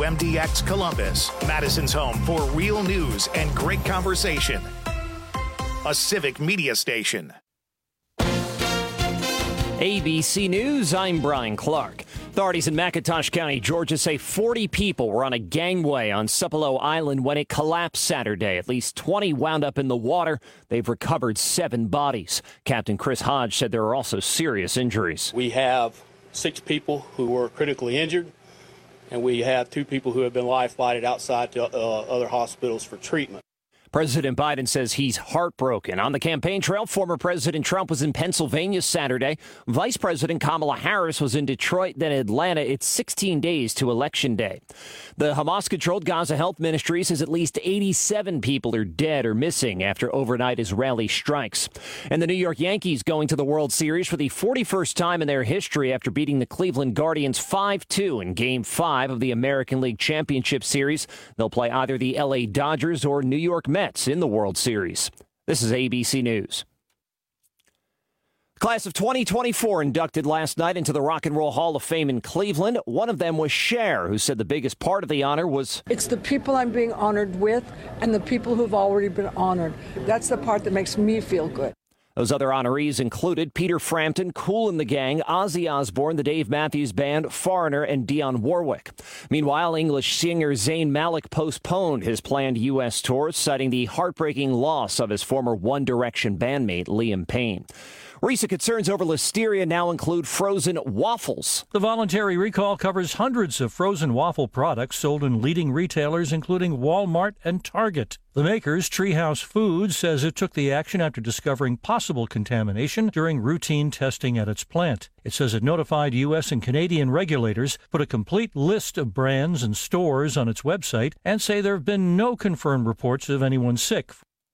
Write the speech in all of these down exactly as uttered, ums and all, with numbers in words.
M D X Columbus, Madison's home for real news and great conversation. A Civic Media station. A B C News, I'm Brian Clark. Authorities in McIntosh County, Georgia say forty people were on a gangway on Supalo Island when it collapsed Saturday. At least twenty wound up in the water. They've recovered seven bodies. Captain Chris Hodge said there are also serious injuries. We have six people who were critically injured, and we have two people who have been life flighted outside to uh, other hospitals for treatment. President Biden says he's heartbroken. On the campaign trail, former President Trump was in Pennsylvania Saturday. Vice President Kamala Harris was in Detroit, then Atlanta. It's sixteen days to Election Day. The Hamas-controlled Gaza Health Ministry says at least eighty-seven people are dead or missing after overnight Israeli strikes. And the New York Yankees going to the World Series for the forty-first time in their history after beating the Cleveland Guardians five two in Game five of the American League Championship Series. They'll play either the L A Dodgers or New York Mets in the World Series. This is A B C News. The class of twenty twenty-four inducted last night into the Rock and Roll Hall of Fame in Cleveland. One of them was Cher, who said the biggest part of the honor was... It's the people I'm being honored with and the people who've already been honored. That's the part that makes me feel good. Those other honorees included Peter Frampton, Kool and the Gang, Ozzy Osbourne, the Dave Matthews Band, Foreigner, and Dionne Warwick. Meanwhile, English singer Zayn Malik postponed his planned U S tour, citing the heartbreaking loss of his former One Direction bandmate, Liam Payne. Recent concerns over listeria now include frozen waffles. The voluntary recall covers hundreds of frozen waffle products sold in leading retailers, including Walmart and Target. The makers, Treehouse Foods, says it took the action after discovering possible contamination during routine testing at its plant. It says it notified U S and Canadian regulators, put a complete list of brands and stores on its website, and say there have been no confirmed reports of anyone sick.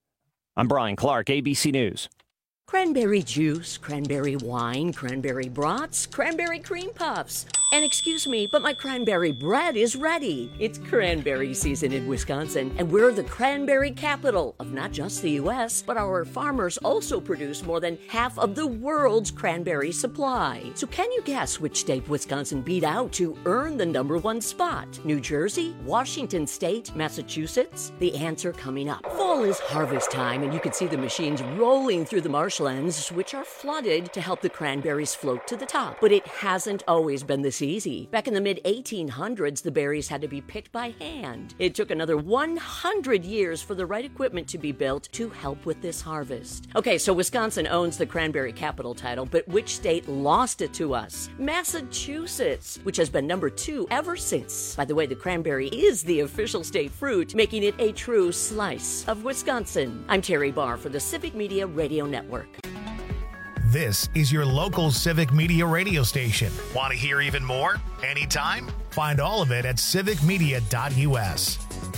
I'm Brian Clark, A B C News. Cranberry juice, cranberry wine, cranberry brats, cranberry cream puffs. And excuse me, but my cranberry bread is ready. It's cranberry season in Wisconsin, and we're the cranberry capital of not just the U S, but our farmers also produce more than half of the world's cranberry supply. So can you guess which state Wisconsin beat out to earn the number one spot? New Jersey, Washington State, Massachusetts? The answer coming up. Fall is harvest time, and you can see the machines rolling through the marshlands, which are flooded to help the cranberries float to the top. But it hasn't always been this easy. Back in the mid eighteen hundreds, the berries had to be picked by hand. It took another one hundred years for the right equipment to be built to help with this harvest. Okay, so Wisconsin owns the cranberry capital title, but which state lost it to us? Massachusetts, which has been number two ever since. By the way, the cranberry is the official state fruit, making it a true slice of Wisconsin. I'm Terry Barr for the Civic Media Radio Network. This is your local Civic Media radio station. Want to hear even more? Anytime? Find all of it at civic media dot u s.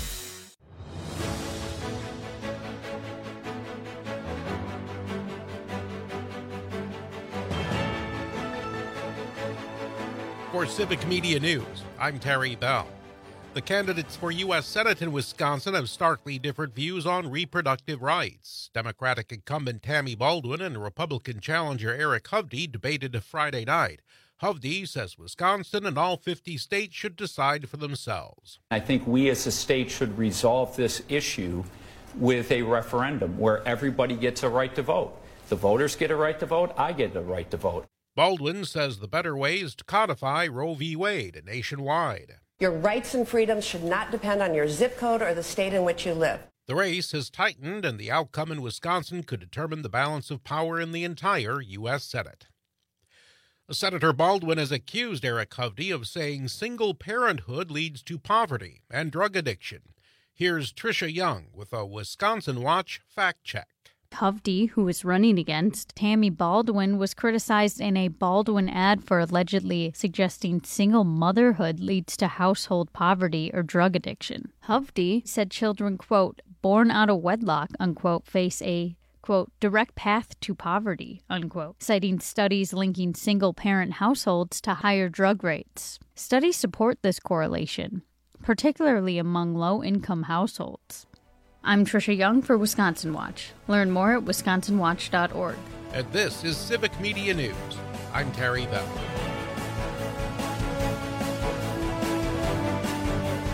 For Civic Media News, I'm Terry Bell. The candidates for U S Senate in Wisconsin have starkly different views on reproductive rights. Democratic incumbent Tammy Baldwin and Republican challenger Eric Hovde debated Friday night. Hovde says Wisconsin and all fifty states should decide for themselves. I think we as a state should resolve this issue with a referendum where everybody gets a right to vote. The voters get a right to vote. I get a right to vote. Baldwin says the better way is to codify Roe v. Wade nationwide. Your rights and freedoms should not depend on your zip code or the state in which you live. The race has tightened, and the outcome in Wisconsin could determine the balance of power in the entire U S Senate. Senator Baldwin has accused Eric Hovde of saying single parenthood leads to poverty and drug addiction. Here's Tricia Young with a Wisconsin Watch fact check. Hovde, who was running against Tammy Baldwin, was criticized in a Baldwin ad for allegedly suggesting single motherhood leads to household poverty or drug addiction. Hovde said children, quote, born out of wedlock, unquote, face a, quote, direct path to poverty, unquote, citing studies linking single-parent households to higher drug rates. Studies support this correlation, particularly among low-income households. I'm Tricia Young for Wisconsin Watch. Learn more at wisconsin watch dot org. And this is Civic Media News. I'm Terry Bell.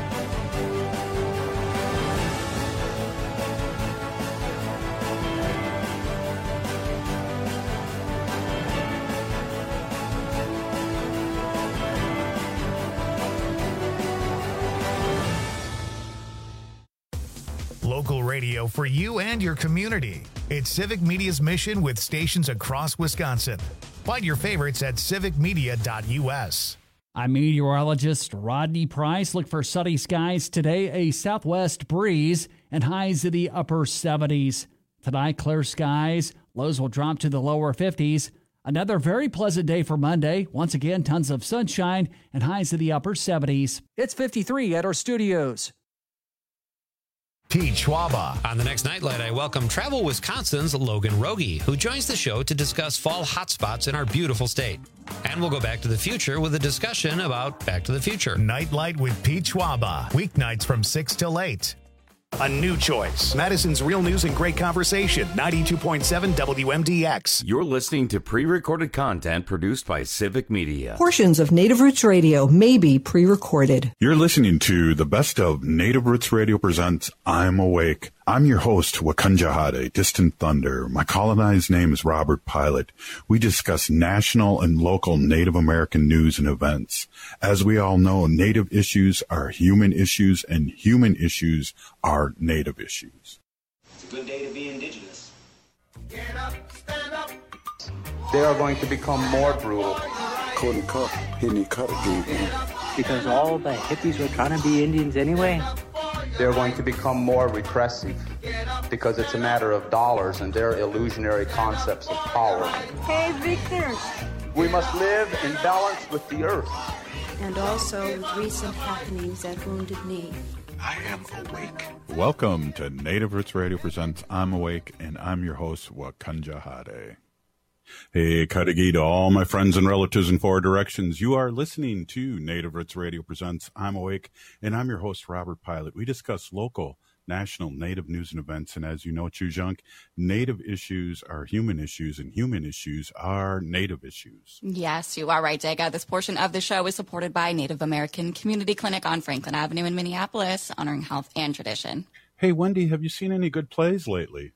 local radio for you and your community. It's Civic Media's mission with stations across Wisconsin. Find your favorites at civic media dot u s. I'm meteorologist Rodney Price. Look for sunny skies today, a southwest breeze, and highs in the upper seventies. Tonight, clear skies. Lows will drop to the lower fifties. Another very pleasant day for Monday. Once again, tons of sunshine and highs in the upper seventies. It's fifty-three at our studios. Pete Schwaba. On the next Nightlight, I welcome Travel Wisconsin's Logan Rogie, who joins the show to discuss fall hotspots in our beautiful state. And we'll go back to the future with a discussion about Back to the Future. Nightlight with Pete Schwaba. Weeknights from six till eight. A new choice. Madison's Real News and Great Conversation. ninety-two point seven W M D X. You're listening to pre-recorded content produced by Civic Media. Portions of Native Roots Radio may be pre-recorded. You're listening to the best of Native Roots Radio presents I'm Awake. I'm your host, Wakanja Hade, Distant Thunder. My colonized name is Robert Pilot. We discuss national and local Native American news and events. As we all know, Native issues are human issues, and human issues are Native issues. It's a good day to be Indigenous. Get up, stand up. They are going to become more brutal. Couldn't cut, hitting cut again. Because all the hippies were trying to be Indians anyway. They're going to become more repressive because it's a matter of dollars and their illusionary concepts of power. Hey, Victor. We must live in balance with the earth. And also with recent happenings at Wounded Knee. I am awake. Welcome to Native Roots Radio presents I'm Awake, and I'm your host, Wakanja Hade. Hey, Kadagi to all my friends and relatives in four directions. You are listening to Native Roots Radio presents I'm Awake, and I'm your host, Robert Pilot. We discuss local, national, Native news and events, and as you know, Chujunk, Native issues are human issues, and human issues are Native issues. Yes, you are right, Jega. This portion of the show is supported by Native American Community Clinic on Franklin Avenue in Minneapolis, honoring health and tradition. Hey, Wendy, have you seen any good plays lately?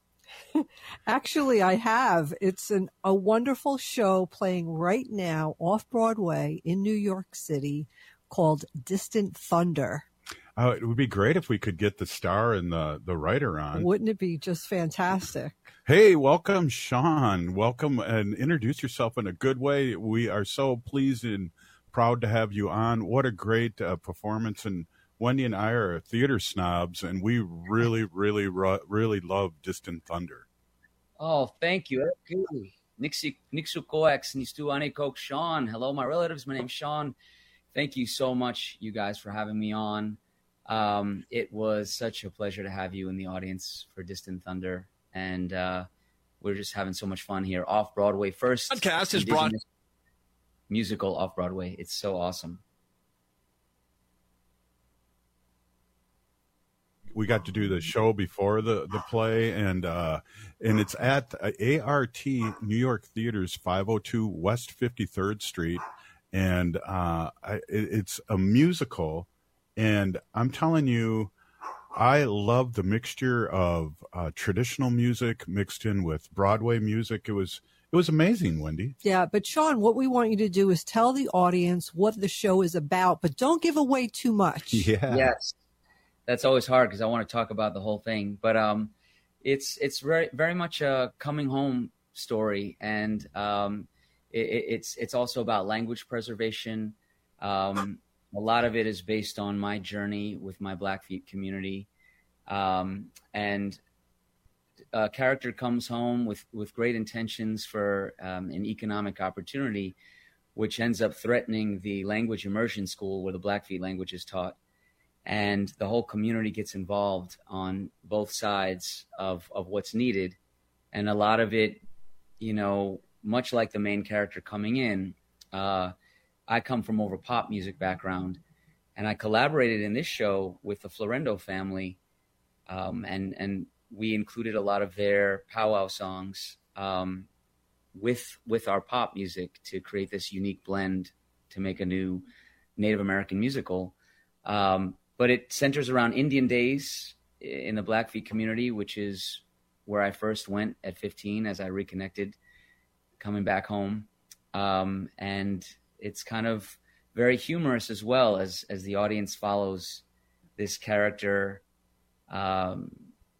Actually, I have. It's an, a wonderful show playing right now off Broadway in New York City called Distant Thunder. Uh, it would be great if we could get the star and the, the writer on. Wouldn't it be just fantastic? Hey, welcome, Sean. Welcome, and introduce yourself in a good way. We are so pleased and proud to have you on. What a great uh, performance. And Wendy and I are theater snobs, and we really, really, really love Distant Thunder. Oh, thank you. Nixu Coax, Nistu Anekok Sean. Hello, my relatives. My name's Sean. Thank you so much, you guys, for having me on. Um, it was such a pleasure to have you in the audience for Distant Thunder. And uh, we're just having so much fun here. Off Broadway first. Podcast is brought. Musical off Broadway. It's so awesome. We got to do the show before the, the play, and uh, and it's at A R T New York Theaters, five oh two West fifty-third Street, and uh, I, it, it's a musical, and I'm telling you, I love the mixture of uh, traditional music mixed in with Broadway music. It was it was amazing, Wendy. Yeah, but Sean, what we want you to do is tell the audience what the show is about, but don't give away too much. Yeah. Yes. That's always hard because I want to talk about the whole thing, but um, it's it's very very much a coming home story, and um, it, it's it's also about language preservation. Um, a lot of it is based on my journey with my Blackfeet community, um, and a character comes home with with great intentions for um, an economic opportunity, which ends up threatening the language immersion school where the Blackfeet language is taught. And the whole community gets involved on both sides of, of what's needed. And a lot of it, you know, much like the main character coming in, uh, I come from more of a pop music background. And I collaborated in this show with the Florendo family. Um, and, and we included a lot of their powwow songs um, with, with our pop music to create this unique blend to make a new Native American musical. Um, But it centers around Indian Days in the Blackfeet community, which is where I first went at fifteen as I reconnected, coming back home. Um, and it's kind of very humorous as well as, as the audience follows this character um,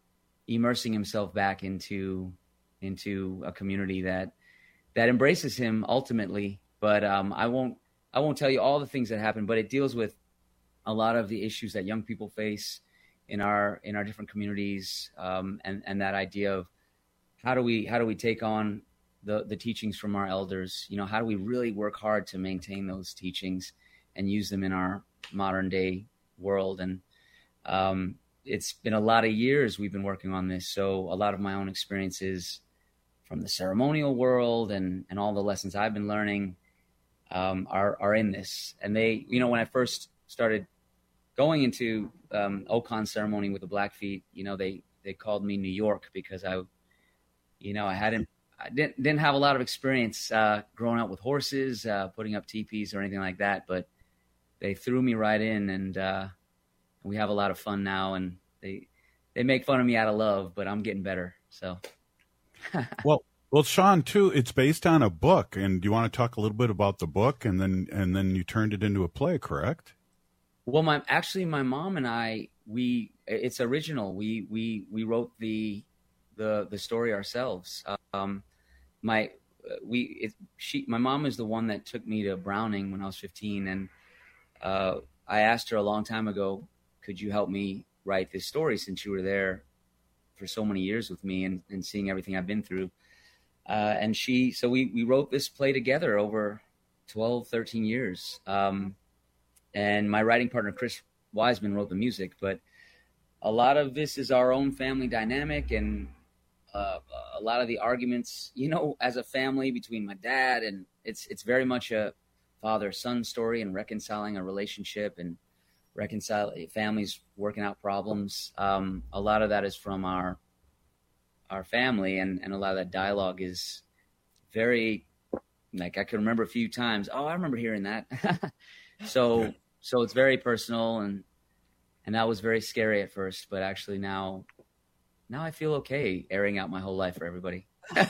immersing himself back into into a community that that embraces him ultimately. But um, I won't I won't tell you all the things that happen, but it deals with a lot of the issues that young people face in our in our different communities, um, and and that idea of how do we how do we take on the the teachings from our elders? You know, how do we really work hard to maintain those teachings and use them in our modern day world? And um, it's been a lot of years we've been working on this, so a lot of my own experiences from the ceremonial world and and all the lessons I've been learning um, are are in this. And they, you know, when I first started going into um, Okan ceremony with the Blackfeet, you know, they they called me New York because I, you know, I hadn't I didn't didn't have a lot of experience uh, growing up with horses, uh, putting up teepees or anything like that, but they threw me right in, and uh, we have a lot of fun now. And they they make fun of me out of love, but I'm getting better. So. well, well, Sean, too, it's based on a book, and do you want to talk a little bit about the book, and then and then you turned it into a play, correct? Well, my actually, my mom and I, we it's original. We we we wrote the the the story ourselves. Um, my we it, she my mom is the one that took me to Browning when I was fifteen, and uh, I asked her a long time ago, could you help me write this story since you were there for so many years with me and, and seeing everything I've been through. Uh, and she, so we, we wrote this play together over twelve, thirteen years. Um, and my writing partner, Chris Wiseman, wrote the music, but a lot of this is our own family dynamic, and uh, a lot of the arguments, you know, as a family between my dad, and it's, it's very much a father-son story and reconciling a relationship and reconcile families working out problems. Um, a lot of that is from our our family, and, and a lot of that dialogue is very, like, I can remember a few times, oh, I remember hearing that. so so it's very personal, and and that was very scary at first, but actually now now I feel okay airing out my whole life for everybody.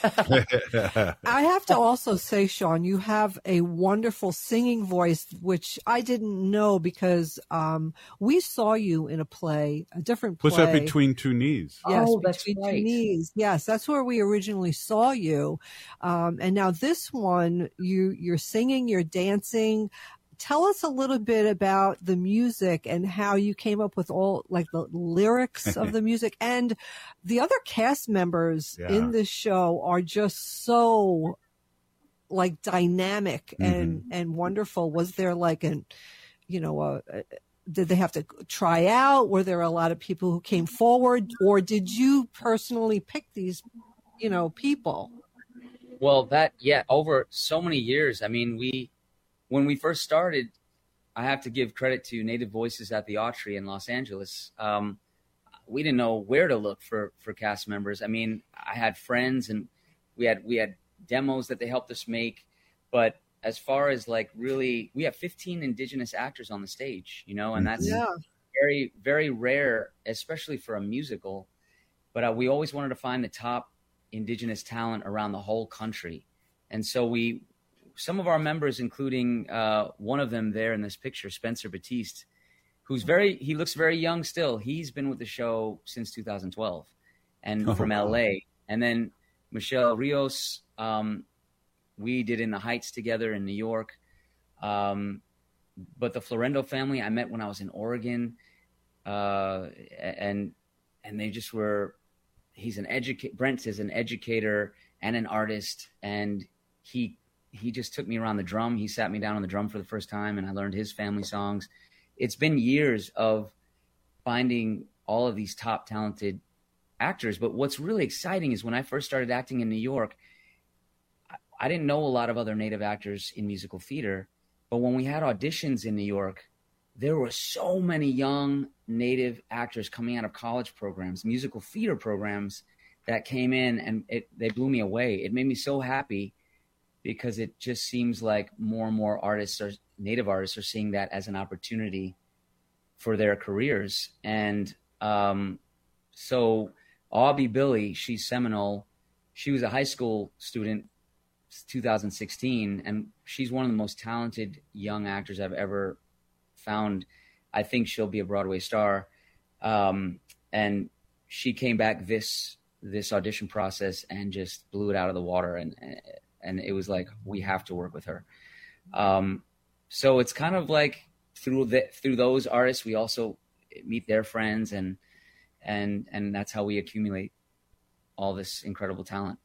I have to also say, Sean, you have a wonderful singing voice, which I didn't know because um, we saw you in a play, a different play. Was that Between Two Knees? Yes, oh, that's Between right. Two Knees. Yes, that's where we originally saw you. Um, and now this one, you you're singing, you're dancing. Tell us a little bit about the music and how you came up with all, like, the lyrics of the music. And the other cast members yeah. in this show are just so, like, dynamic and, mm-hmm. and wonderful. Was there like an, you know, a, a, did they have to try out? Were there a lot of people who came forward, or did you personally pick these, you know, people? Well, that, yeah, over so many years. I mean, we, when we first started, I have to give credit to Native Voices at the Autry in Los Angeles. Um, we didn't know where to look for, for cast members. I mean, I had friends, and we had we had demos that they helped us make. But as far as, like, really, we have fifteen Indigenous actors on the stage, you know, and that's yeah. very, very rare, especially for a musical. But uh, we always wanted to find the top Indigenous talent around the whole country. And so we... Some of our members, including uh, one of them there in this picture, Spencer Batiste, who's very, he looks very young still. He's been with the show since two thousand twelve and oh, from wow. L A. And then Michelle Rios, um, we did In the Heights together in New York. Um, but the Florendo family I met when I was in Oregon. Uh, and, and they just were, he's an educator, Brent is an educator and an artist. And he, He just took me around the drum. He sat me down on the drum for the first time, and I learned his family songs. It's been years of finding all of these top talented actors. But what's really exciting is when I first started acting in New York, I didn't know a lot of other Native actors in musical theater. But when we had auditions in New York, there were so many young Native actors coming out of college programs, musical theater programs, that came in, and it, they blew me away. It made me so happy, because it just seems like more and more artists, or Native artists, are seeing that as an opportunity for their careers. And um, so Aubie Billy, she's Seminole. She was a high school student, two thousand sixteen, and she's one of the most talented young actors I've ever found. I think she'll be a Broadway star. Um, and she came back this this audition process and just blew it out of the water, and and it was like, we have to work with her. Um, so it's kind of like through the, through those artists, we also meet their friends, and and and that's how we accumulate all this incredible talent.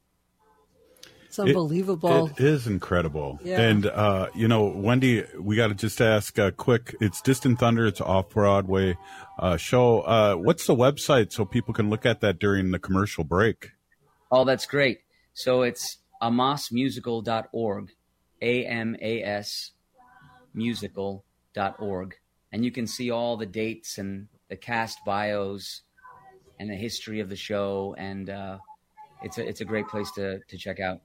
It's unbelievable. It, it is incredible. Yeah. And, uh, you know, Wendy, we got to just ask uh, quick. It's Distant Thunder. It's off-Broadway uh, show. Uh, what's the website so people can look at that during the commercial break? Oh, that's great. So it's amas musical dot org, A M A S musical dot org. And you can see all the dates and the cast bios and the history of the show. And uh, it's a, it's a great place to, to check out.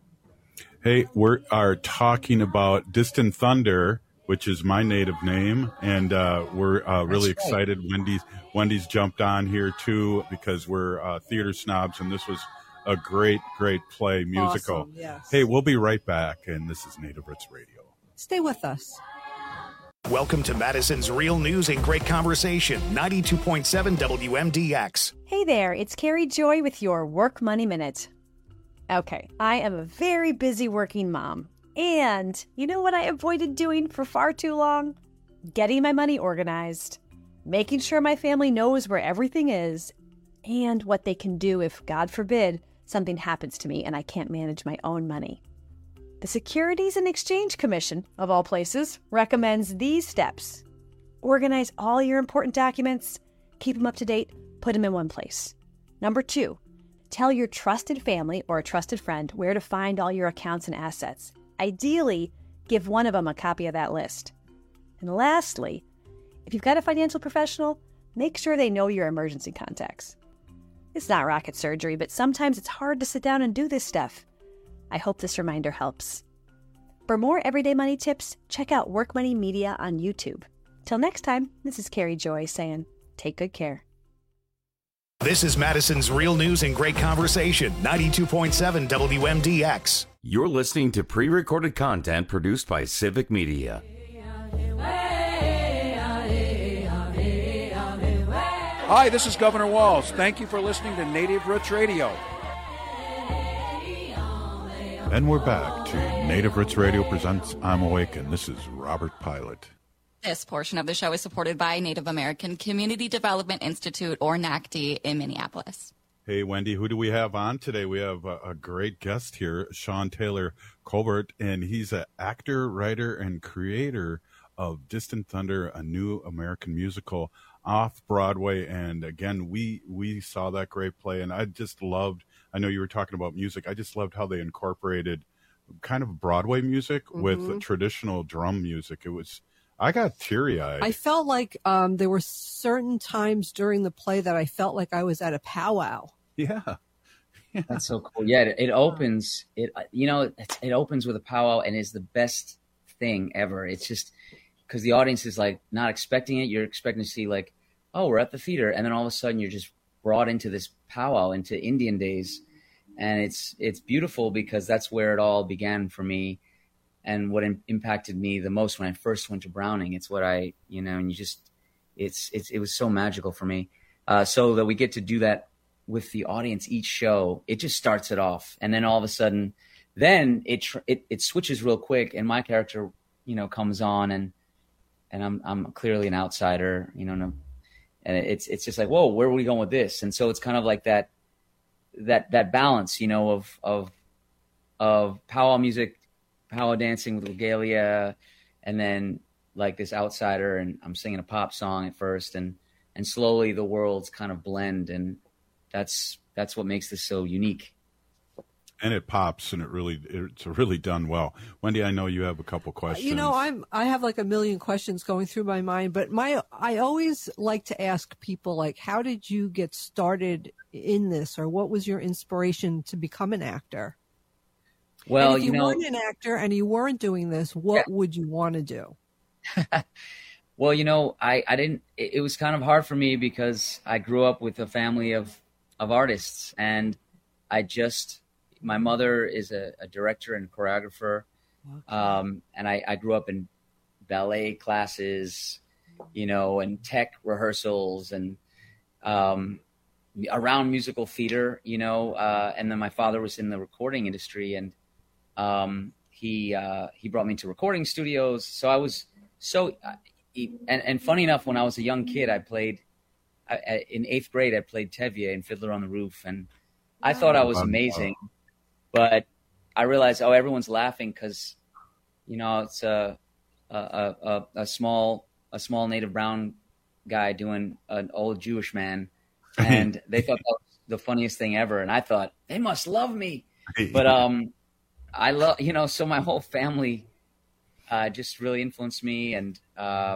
Hey, we are talking about Distant Thunder, which is my native name, and uh, we're uh, really That's right. excited. Wendy's Wendy's jumped on here too because we're uh, theater snobs, and this was a great, great play musical. Awesome, yes. Hey, we'll be right back, and this is Native Roots Radio. Stay with us. Welcome to Madison's Real News and Great Conversation, ninety-two point seven W M D X. Hey there, it's Carrie Joy with your Work Money Minute. Okay, I am a very busy working mom. And you know what I avoided doing for far too long? Getting my money organized, making sure my family knows where everything is, and what they can do if, God forbid, something happens to me and I can't manage my own money. The Securities and Exchange Commission, of all places, recommends these steps. Organize all your important documents, keep them up to date, put them in one place. Number two, tell your trusted family or a trusted friend where to find all your accounts and assets. Ideally, give one of them a copy of that list. And lastly, if you've got a financial professional, make sure they know your emergency contacts. It's not rocket surgery, but sometimes it's hard to sit down and do this stuff. I hope this reminder helps. For more everyday money tips, check out Work Money Media on YouTube. Till next time, this is Carrie Joy saying, take good care. This is Madison's Real News and Great Conversation, ninety-two point seven W M D X. You're listening to pre-recorded content produced by Civic Media. Hi, this is Governor Walz. Thank you for listening to Native Roots Radio. And we're back to Native Roots Radio presents I'm Awake, and this is Robert Pilot. This portion of the show is supported by Native American Community Development Institute, or N A C D, in Minneapolis. Hey, Wendy, who do we have on today? We have a, a great guest here, Sean Taylor Colbert, and he's an actor, writer, and creator of Distant Thunder, a new American musical off Broadway. And again, we we saw that great play, and I just loved, I know you were talking about music, I just loved how they incorporated kind of Broadway music mm-hmm. with traditional drum music. It was, I got teary-eyed. I felt like um, there were certain times during the play that I felt like I was at a powwow. Yeah. yeah. That's so cool. Yeah, it, it opens, it you know, it, it opens with a powwow and is the best thing ever. It's just because the audience is like not expecting it. You're expecting to see like, oh, we're at the theater. And then all of a sudden you're just brought into this powwow, into Indian days. And it's it's beautiful because that's where it all began for me. And what in, impacted me the most when I first went to Browning, it's what I, you know, and you just, it's, it's, it was so magical for me. Uh, so that we get to do that with the audience each show, it just starts it off. And then all of a sudden, then it, it, it switches real quick. And my character, you know, comes on and, and I'm, I'm clearly an outsider, you know, no, and it's, it's just like, whoa, where are we going with this? And so it's kind of like that, that, that balance, you know, of, of, of powwow music, powwow dancing with regalia, and then like this outsider, and I'm singing a pop song at first, and and slowly the worlds kind of blend, and that's that's what makes this so unique. And it pops, and it really it's really done well. Wendy, I know you have a couple questions. You know, I'm I have like a million questions going through my mind, but my I always like to ask people like, how did you get started in this, or what was your inspiration to become an actor? Well, and if you, you know, weren't an actor and you weren't doing this, what yeah. would you want to do? Well, you know, I, I didn't, it, it was kind of hard for me because I grew up with a family of, of artists, and I just, my mother is a, a director and choreographer. Okay. Um, and I, I grew up in ballet classes, you know, and tech rehearsals. And, um, around musical theater, you know, uh, and then my father was in the recording industry, and um, he uh, he brought me to recording studios. So I was so, uh, and and funny enough, when I was a young kid, I played I, in eighth grade. I played Tevye in Fiddler on the Roof, and I thought I was amazing, but I realized, oh, everyone's laughing because, you know, it's a a, a a small a small native brown guy doing an old Jewish man. And they thought that was the funniest thing ever. And I thought, they must love me. But um, I love, you know, so my whole family uh, just really influenced me. And uh,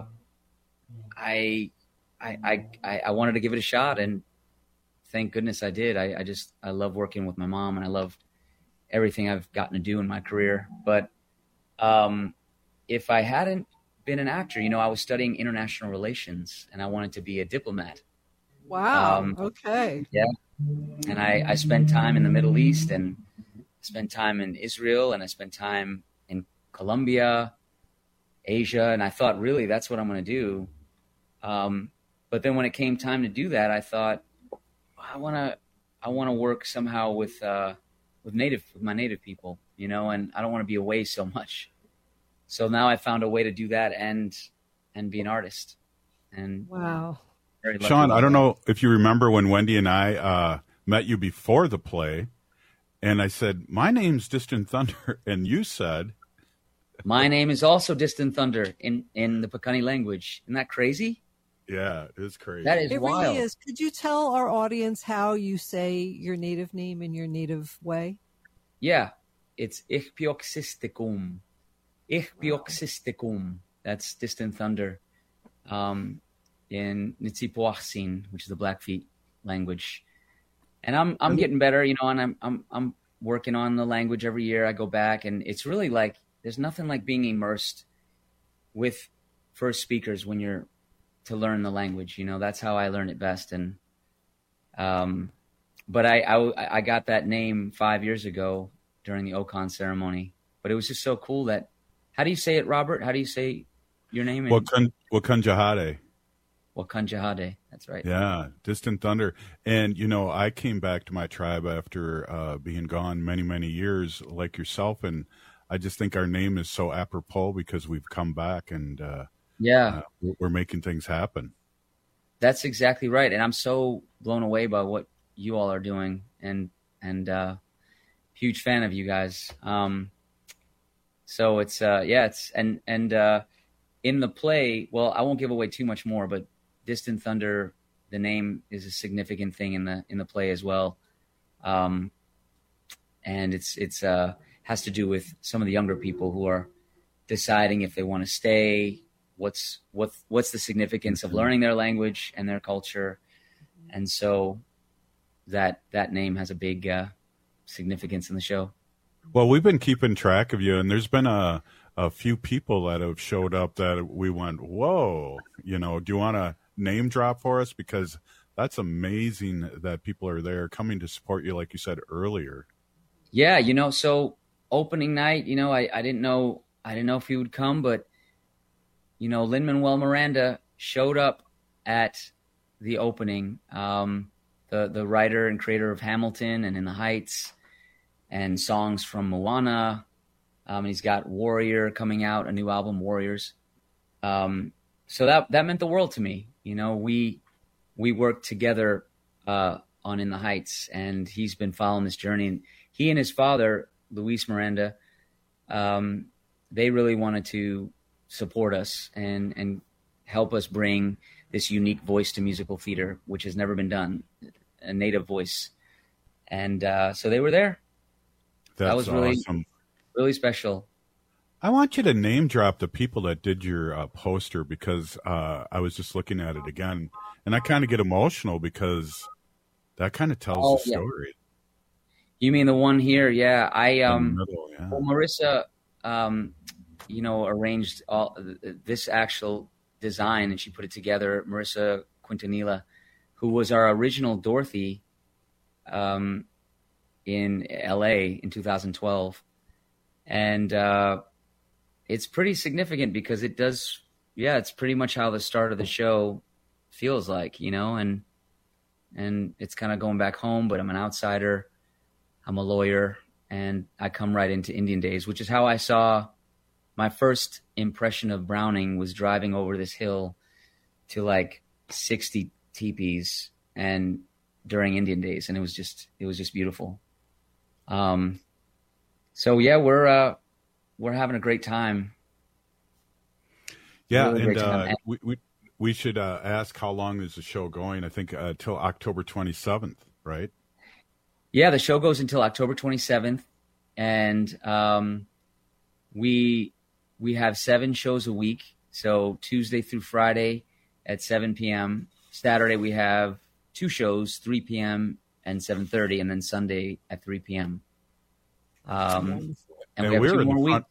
I, I, I, I wanted to give it a shot. And thank goodness I did. I, I just, I love working with my mom, and I love everything I've gotten to do in my career. But um, if I hadn't been an actor, you know, I was studying international relations, and I wanted to be a diplomat. Wow. Um, okay. Yeah. And I, I spent time in the Middle East, and spent time in Israel, and I spent time in Colombia, Asia. And I thought, really, that's what I'm going to do. Um, but then when it came time to do that, I thought, I want to, I want to work somehow with, uh, with native, with my native people, you know, and I don't want to be away so much. So now I found a way to do that and, and be an artist. And wow. Sean, I don't know if you remember when Wendy and I uh, met you before the play, and I said, my name's Distant Thunder, and you said... My name is also Distant Thunder in, in the Pakani language. Isn't that crazy? Yeah, it is crazy. That is it wild. Really is. Could you tell our audience how you say your native name in your native way? Yeah, it's Ich Pioxistikum. Ich Pioxistikum. That's Distant Thunder. Um... in Nitsipoachsin, which is the Blackfeet language. And I'm I'm getting better, you know, and I'm I'm I'm working on the language every year. I go back, and it's really like there's nothing like being immersed with first speakers when you're to learn the language, you know. That's how I learn it best. And um but I I I got that name five years ago during the Okan ceremony. But it was just so cool that how do you say it, Robert? How do you say your name? Wakun Wakunjahade. Wakunjahade, that's right. Yeah, Distant Thunder. And, you know, I came back to my tribe after uh, being gone many, many years like yourself, and I just think our name is so apropos because we've come back and uh, yeah, uh, we're making things happen. That's exactly right. And I'm so blown away by what you all are doing, and and uh, huge fan of you guys. Um, so it's, uh, yeah, it's, and, and uh, in the play, well, I won't give away too much more, but Distant Thunder, the name is a significant thing in the in the play as well, um, and it's it's uh, has to do with some of the younger people who are deciding if they want to stay. What's what what's the significance of learning their language and their culture, and so that that name has a big uh, significance in the show. Well, we've been keeping track of you, and there's been a a few people that have showed up that we went, whoa, you know, do you want to name drop for us? Because that's amazing that people are there coming to support you, like you said earlier. Yeah, you know, so opening night, you know, I, I didn't know I didn't know if he would come, but you know, Lin-Manuel Miranda showed up at the opening. Um, the the writer and creator of Hamilton and In the Heights and songs from Moana. Um, and he's got Warrior coming out, a new album, Warriors. Um, so that that meant the world to me. You know, we we worked together uh, on In the Heights, and he's been following this journey. And he and his father, Luis Miranda, um, they really wanted to support us and and help us bring this unique voice to musical theater, which has never been done, a native voice. And uh, so they were there. That's that was really awesome. Really special. I want you to name drop the people that did your uh, poster, because uh, I was just looking at it again, and I kind of get emotional because that kind of tells Oh, the yeah. story. You mean the one here? Yeah, I um, middle, yeah. well, Marissa, um, you know, arranged all this actual design, and she put it together. Marissa Quintanilla, who was our original Dorothy, um, in L A in two thousand twelve. And uh, it's pretty significant because it does, yeah, it's pretty much how the start of the show feels like, you know, and and it's kind of going back home, but I'm an outsider. I'm a lawyer, and I come right into Indian Days, which is how I saw my first impression of Browning was driving over this hill to like sixty teepees and during Indian Days. And it was just, it was just beautiful. Um, so yeah, we're, uh, we're having a great time. Yeah. Really and, uh, and we, we, we should, uh, ask how long is the show going? I think, uh, till October twenty-seventh, right? Yeah. The show goes until October twenty-seventh, and, um, we, we have seven shows a week. So Tuesday through Friday at seven p.m. Saturday, we have two shows, three p.m. and seven thirty, and then Sunday at three p.m. Um, and, and we have we two were in more the weeks. front,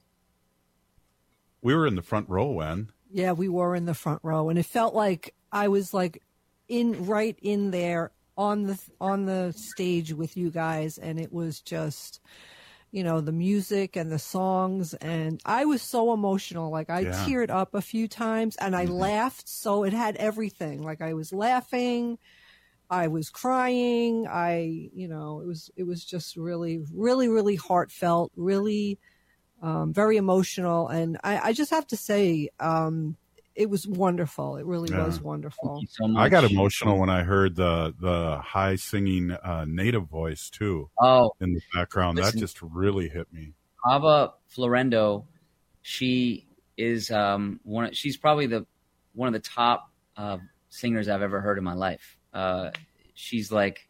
we were in the front row when. Yeah, we were in the front row, and it felt like I was like in right in there on the on the stage with you guys, and it was just, you know, the music and the songs, and I was so emotional. Like I Yeah. teared up a few times, and I Mhm. laughed, so it had everything. Like I was laughing, I was crying, I, you know, it was it was just really, really, really heartfelt, really um, very emotional, and I, I just have to say, um, it was wonderful. It really Yeah. was wonderful. So much. I got emotional when I heard the the high singing uh, native voice too. Oh, in the background, listen. that just really hit me. Ava Florendo, she is um, one. Of, she's probably the one of the top uh, singers I've ever heard in my life. Uh, she's like,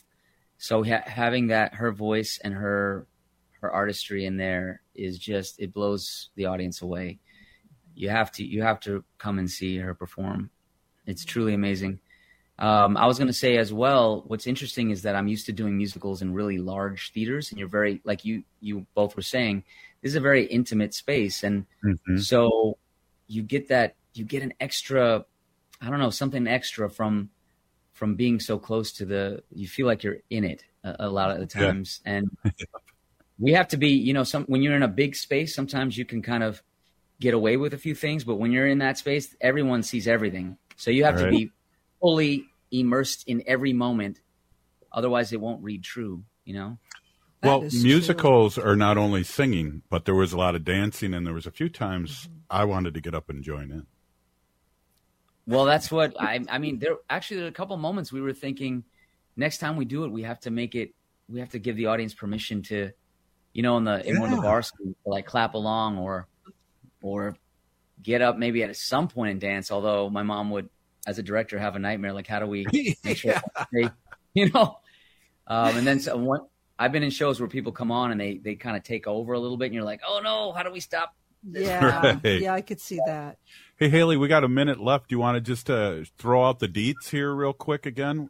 so ha- having that her voice and her her artistry in there is just, it blows the audience away. You have to you have to come and see her perform. It's truly amazing. Um, I was going to say as well, what's interesting is that I'm used to doing musicals in really large theaters, and you're very, like you you both were saying, this is a very intimate space, and Mhm. so you get that you get an extra, I don't know, something extra from from being so close to the. You feel like you're in it a, a lot of the Yeah. times, and we have to be, you know, some when you're in a big space, sometimes you can kind of get away with a few things, but when you're in that space, everyone sees everything, so you have Right. to be fully immersed in every moment, otherwise it won't read true, you know. Well, is musicals are not only singing, but there was a lot of dancing, and there was a few times I wanted to get up and join in. Well, that's what I I mean, there actually there are a couple moments we were thinking next time we do it, we have to make it we have to give the audience permission to, you know, in the in one of the Yeah. bar schools, to like clap along or or get up maybe at some point and dance, although my mom would, as a director, have a nightmare. Like, how do we make sure, they, you know? Um, and then so one, I've been in shows where people come on and they, they kind of take over a little bit, and you're like, oh no, how do we stop this? Yeah, Right. yeah, I could see that. Hey, Haley, we got a minute left. Do you want to just uh, throw out the deets here real quick again?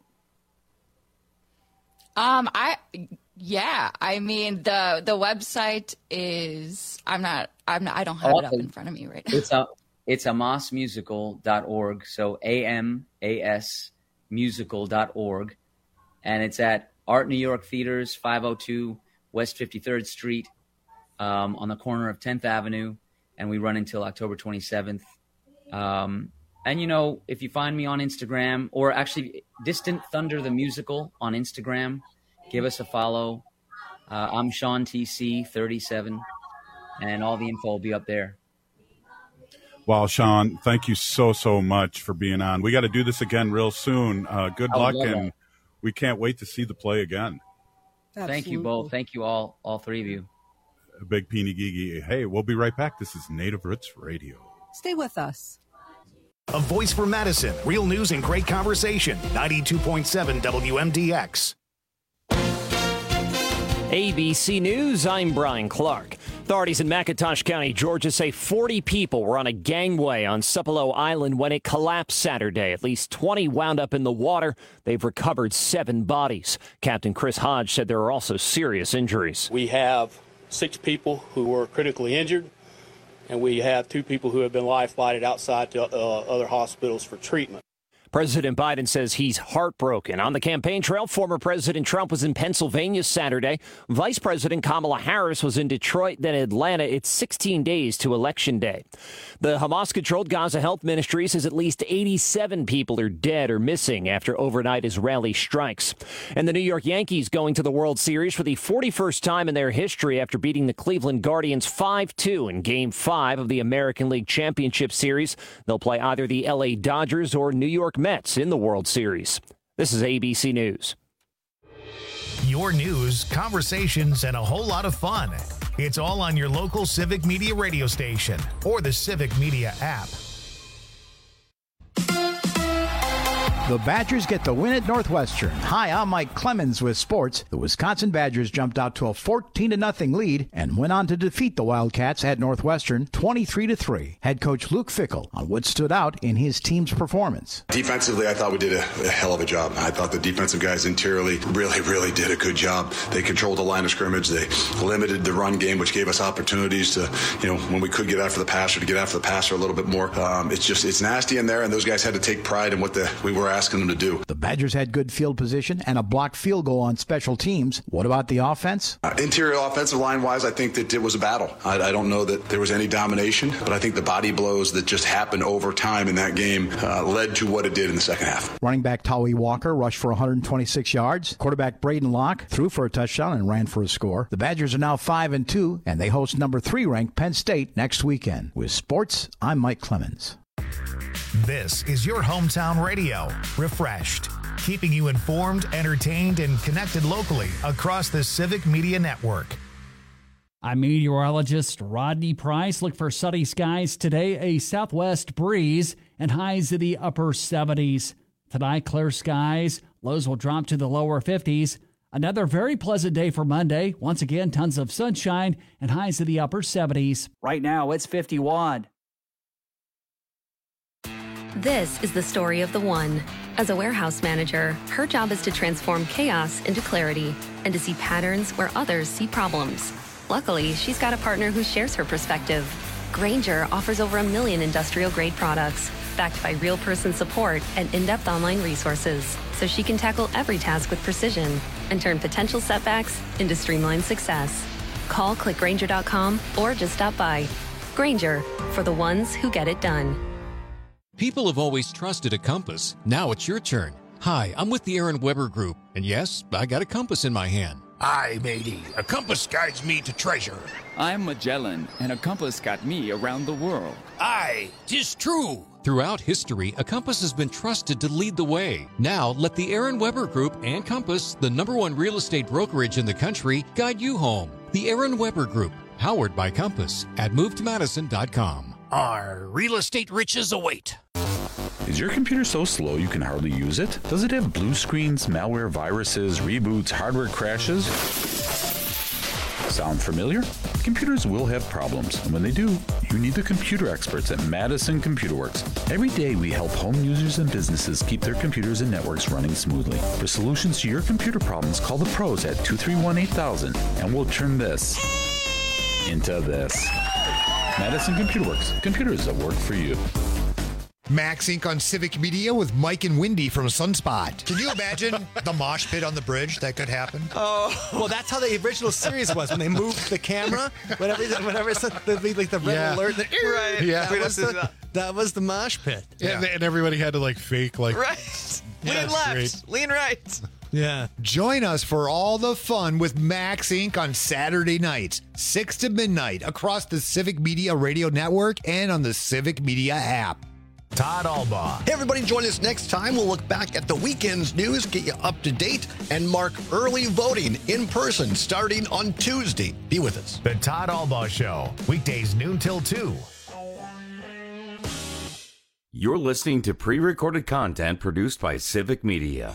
Um, I yeah, I mean the the website is I'm not I'm not I don't have it up in front of me right now. It's a it's amas musical dot org, so A M A S musical dot org, and it's at Art New York Theaters, five oh two West fifty-third Street, um, on the corner of tenth Avenue, and we run until October twenty-seventh. Um, and you know, if you find me on Instagram, or actually Distant Thunder the Musical on Instagram, give us a follow. Uh, I'm Sean T C thirty-seven, and all the info will be up there. Well, Sean, thank you so, so much for being on. We got to do this again real soon. Uh, good I would luck, love and that. we can't wait to see the play again. Thank you both. Thank you all, all three of you. Big Peeny Gigi. Hey, we'll be right back. This is Native Roots Radio. Stay with us. A voice for Madison. Real news and great conversation. ninety-two point seven W M D X. A B C News, I'm Brian Clark. Authorities in McIntosh County, Georgia say forty people were on a gangway on Supalo Island when it collapsed Saturday. At least twenty wound up in the water. They've recovered seven bodies. Captain Chris Hodge said there are also serious injuries. We have six people who were critically injured, and we have two people who have been life flighted outside to uh, other hospitals for treatment. President Biden says he's heartbroken. On the campaign trail, former President Trump was in Pennsylvania Saturday. Vice President Kamala Harris was in Detroit, then Atlanta. It's sixteen days to Election Day. The Hamas-controlled Gaza Health Ministry says at least eighty-seven people are dead or missing after overnight Israeli strikes. And the New York Yankees going to the World Series for the forty-first time in their history after beating the Cleveland Guardians five two in Game five of the American League Championship Series. They'll play either the L A Dodgers or New York Mets in the World Series. This is A B C News. Your news, conversations, and a whole lot of fun. It's all on your local Civic Media radio station or the Civic Media app. The Badgers get the win at Northwestern. Hi, I'm Mike Clemens with sports. The Wisconsin Badgers jumped out to a fourteen to nothing lead and went on to defeat the Wildcats at Northwestern twenty-three to three. Head coach Luke Fickell on what stood out in his team's performance. Defensively, I thought we did a, a hell of a job. I thought the defensive guys interiorly really, really did a good job. They controlled the line of scrimmage. They limited the run game, which gave us opportunities to, you know, when we could get after the passer, to get after the passer a little bit more. Um, it's just, it's nasty in there, and those guys had to take pride in what the, we were asking them to do. The Badgers had good field position and a blocked field goal on special teams. What about the offense? Uh, interior offensive line-wise, I think that it was a battle. I, I don't know that there was any domination, but I think the body blows that just happened over time in that game uh, led to what it did in the second half. Running back Tawi Walker rushed for one hundred twenty-six yards. Quarterback Braden Locke threw for a touchdown and ran for a score. The Badgers are now five and two, and they host number three ranked Penn State next weekend. With sports, I'm Mike Clemens. This is your hometown radio, Refreshed, keeping you informed, entertained, and connected locally across the Civic Media Network. I'm meteorologist Rodney Price. Look for sunny skies today, a southwest breeze, and highs in the upper seventies. Tonight, clear skies. Lows will drop to the lower fifties. Another very pleasant day for Monday. Once again, tons of sunshine and highs in the upper seventies. Right now, it's fifty-one. This is the story of the one. As a warehouse manager, her job is to transform chaos into clarity and to see patterns where others see problems. Luckily, she's got a partner who shares her perspective. Grainger offers over a million industrial-grade products, backed by real person support and in-depth online resources, so she can tackle every task with precision and turn potential setbacks into streamlined success. Call click grainger dot com or just stop by. Grainger, for the ones who get it done. People have always trusted a compass. Now it's your turn. Hi, I'm with the Aaron Weber Group, and yes, I got a compass in my hand. Aye, matey. A compass guides me to treasure. I'm Magellan, and a compass got me around the world. Aye, 'tis true. Throughout history, a compass has been trusted to lead the way. Now, let the Aaron Weber Group and Compass, the number one real estate brokerage in the country, guide you home. The Aaron Weber Group, powered by Compass, at move to madison dot com. Our real estate riches await. Is your computer so slow you can hardly use it? Does it have blue screens, malware, viruses, reboots, hardware crashes? Sound familiar? Computers will have problems, and when they do, you need the computer experts at Madison Computer Works. Every day we help home users and businesses keep their computers and networks running smoothly. For solutions to your computer problems, call the pros at two three one, eight thousand, and we'll turn this into this. Madison Computer Works. Computers that work for you. Max Incorporated on Civic Media with Mike and Wendy from Sunspot. Can you imagine the mosh pit on the bridge that could happen? Oh, well, that's how the original series was when they moved the camera. Whenever, whenever it's the, like the red Yeah. alert, the, right? Yeah. that was the, that was the mosh pit. Yeah. And, and everybody had to like fake like Right. Yeah, lean left, great. lean right. Yeah. Join us for all the fun with Max Incorporated on Saturday nights, six to midnight, across the Civic Media Radio Network and on the Civic Media app. Todd Albaugh. Hey, everybody, join us next time. We'll look back at the weekend's news, get you up to date, and mark early voting in person starting on Tuesday. Be with us. The Todd Albaugh Show, weekdays noon till two. You're listening to pre-recorded content produced by Civic Media.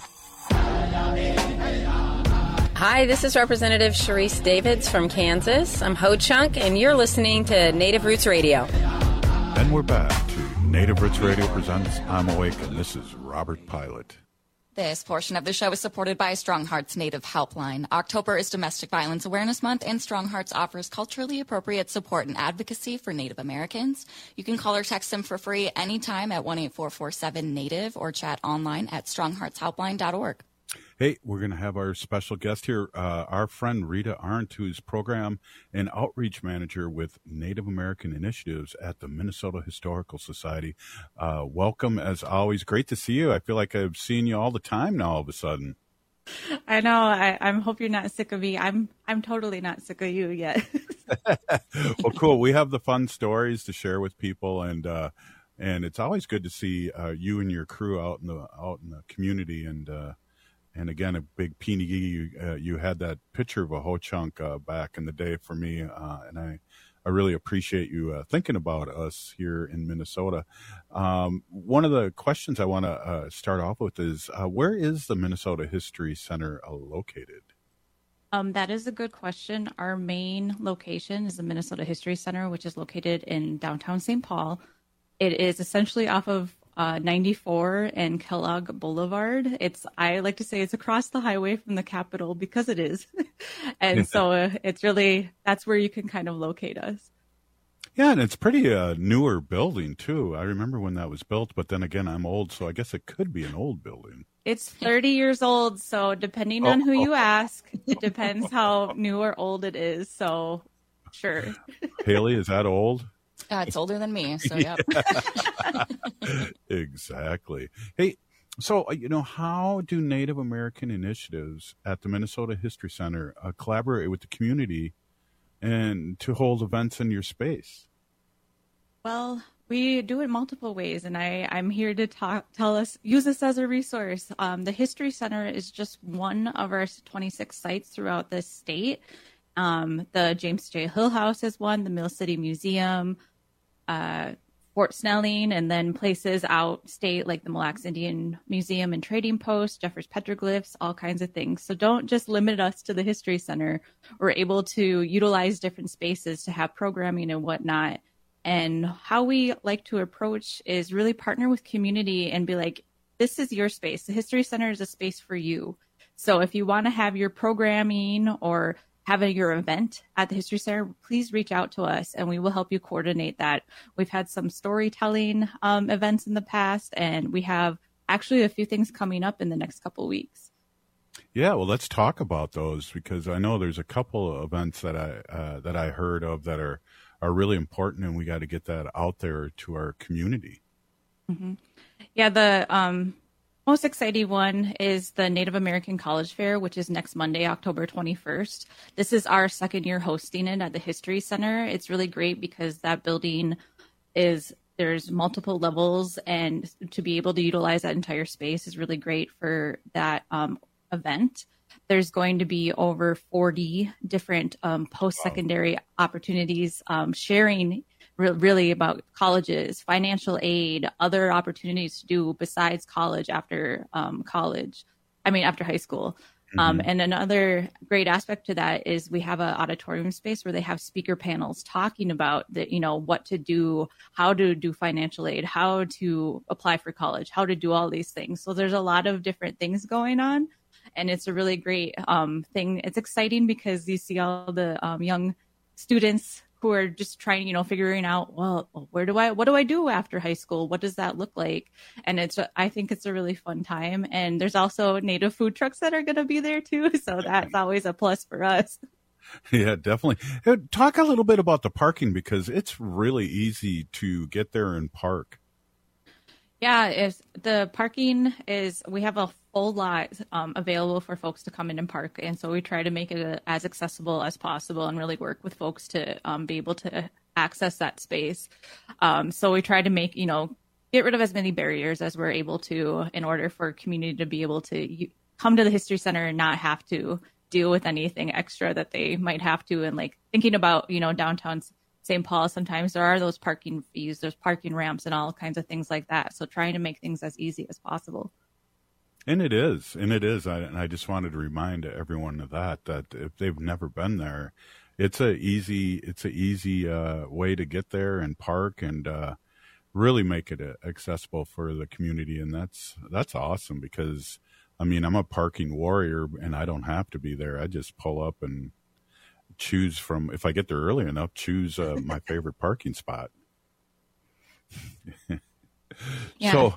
Hi, this is Representative Sharice Davids from Kansas. I'm Ho Chunk, and you're listening to Native Roots Radio. And we're back to Native Roots Radio presents I'm Awake, and this is Robert Pilot. This portion of the show is supported by Strong Hearts Native Helpline. October is Domestic Violence Awareness Month, and Strong Hearts offers culturally appropriate support and advocacy for Native Americans. You can call or text them for free anytime at one eight four four seven NATIVE or chat online at strong hearts helpline dot org. Hey, we're going to have our special guest here, uh, our friend Rita Arndt, who's program and outreach manager with Native American Initiatives at the Minnesota Historical Society. Uh, welcome, as always. Great to see you. I feel like I've seen you all the time now, all of a sudden. I know. I, I hope you're not sick of me. I'm I'm totally not sick of you yet. Well, cool. We have the fun stories to share with people, and uh, and it's always good to see uh, you and your crew out in the out in the community. And uh, And again, a big Peony, you, uh, you had that picture of a Ho-Chunk uh, back in the day for me, uh, and I, I really appreciate you uh, thinking about us here in Minnesota. Um, one of the questions I want to uh, start off with is, uh, where is the Minnesota History Center uh, located? Um, that is a good question. Our main location is the Minnesota History Center, which is located in downtown Saint Paul. It is essentially off of Uh, ninety-four and Kellogg Boulevard. It's, I like to say it's across the highway from the Capitol because it is. And so uh, it's really, that's where you can kind of locate us. Yeah, and it's pretty uh, newer building too. I remember when that was built, but then again, I'm old, so I guess it could be an old building. It's thirty years old, so depending oh, on who oh. you ask, it depends how new or old it is. So sure. Haley, is that old? Uh, it's older than me, so yep. Exactly. Hey, so, you know, how do Native American initiatives at the Minnesota History Center uh, collaborate with the community and to hold events in your space? Well, we do it multiple ways, and I, I'm here to talk, tell us, use this as a resource. Um, the History Center is just one of our twenty-six sites throughout the state. Um, the James J. Hill House is one, the Mill City Museum, uh, Fort Snelling, and then places out state like the Mille Lacs Indian Museum and Trading Post, Jeffers Petroglyphs, all kinds of things. So don't just limit us to the History Center. We're able to utilize different spaces to have programming and whatnot. And how we like to approach is really partner with community and be like, this is your space. The History Center is a space for you. So if you want to have your programming or having your event at the History Center, please reach out to us and we will help you coordinate that. We've had some storytelling um, events in the past, and we have actually a few things coming up in the next couple of weeks. Yeah, well, let's talk about those, because I know there's a couple of events that I uh, that I heard of that are, are really important, and we got to get that out there to our community. Mm-hmm. Yeah, the um, most exciting one is the Native American College Fair, which is next Monday, October twenty-first. This is our second year hosting it at the History Center. It's really great because that building is, there's multiple levels, and to be able to utilize that entire space is really great for that um, event. There's going to be over forty different um, post-secondary wow. opportunities um, sharing really about colleges, financial aid, other opportunities to do besides college after um, college, I mean, after high school. Mm-hmm. Um, and another great aspect to that is we have an auditorium space where they have speaker panels talking about the, you know, what to do, how to do financial aid, how to apply for college, how to do all these things. So there's a lot of different things going on, and it's a really great um, thing. It's exciting because you see all the um, young students who are just trying, you know, figuring out, well, where do I, what do I do after high school? What does that look like? And it's, I think it's a really fun time. And there's also Native food trucks that are going to be there too. So that's always a plus for us. Yeah, definitely. Talk a little bit about the parking, because it's really easy to get there and park. Yeah, if the parking is, we have a full lot um, available for folks to come in and park. And so we try to make it as accessible as possible and really work with folks to um, be able to access that space. Um, so we try to make, you know, get rid of as many barriers as we're able to in order for community to be able to come to the History Center and not have to deal with anything extra that they might have to. And like thinking about, you know, downtown Saint Paul, sometimes there are those parking fees, there's parking ramps and all kinds of things like that. So trying to make things as easy as possible. And it is, and it is. I, and I just wanted to remind everyone of that, that if they've never been there, it's a easy, it's a easy uh, way to get there and park and uh, really make it accessible for the community. And that's, that's awesome, because I mean, I'm a parking warrior, and I don't have to be there. I just pull up and choose from, if I get there early enough, choose uh, my favorite parking spot. Yeah. So,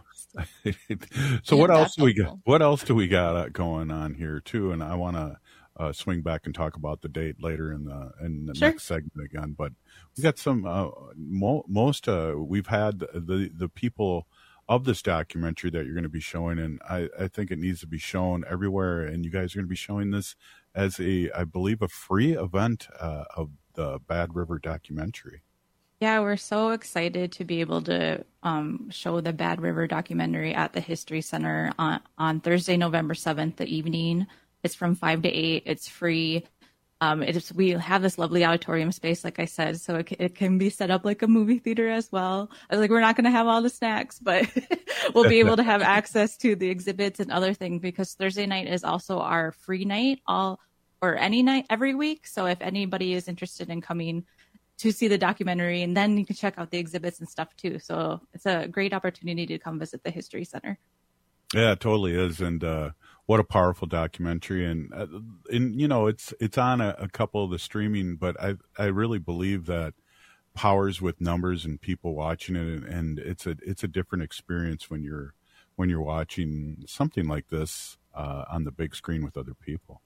so Yeah, what else that's do we got? helpful. What else do we got uh, going on here too? And I want to uh, swing back and talk about the date later in the in the Sure. next segment again. But we got some. Uh, mo- most uh, we've had the the people of this documentary that you're going to be showing, and I, I think it needs to be shown everywhere. And you guys are going to be showing this as a, I believe, a free event uh, of the Bad River documentary. Yeah, we're so excited to be able to um, show the Bad River documentary at the History Center on, on Thursday, November seventh, the evening. It's from five to eight. It's free. Um, it's, we have this lovely auditorium space, like I said, so it, it can be set up like a movie theater as well. I was like, we're not going to have all the snacks, but we'll be able to have access to the exhibits and other things, because Thursday night is also our free night, all or any night every week. So if anybody is interested in coming to see the documentary, and then you can check out the exhibits and stuff too. So it's a great opportunity to come visit the History Center. Yeah, it totally is, and uh, what a powerful documentary! And uh, and you know, it's it's on a, a couple of the streaming, but I I really believe that powers with numbers and people watching it, and, and it's a it's a different experience when you're when you're watching something like this uh, on the big screen with other people.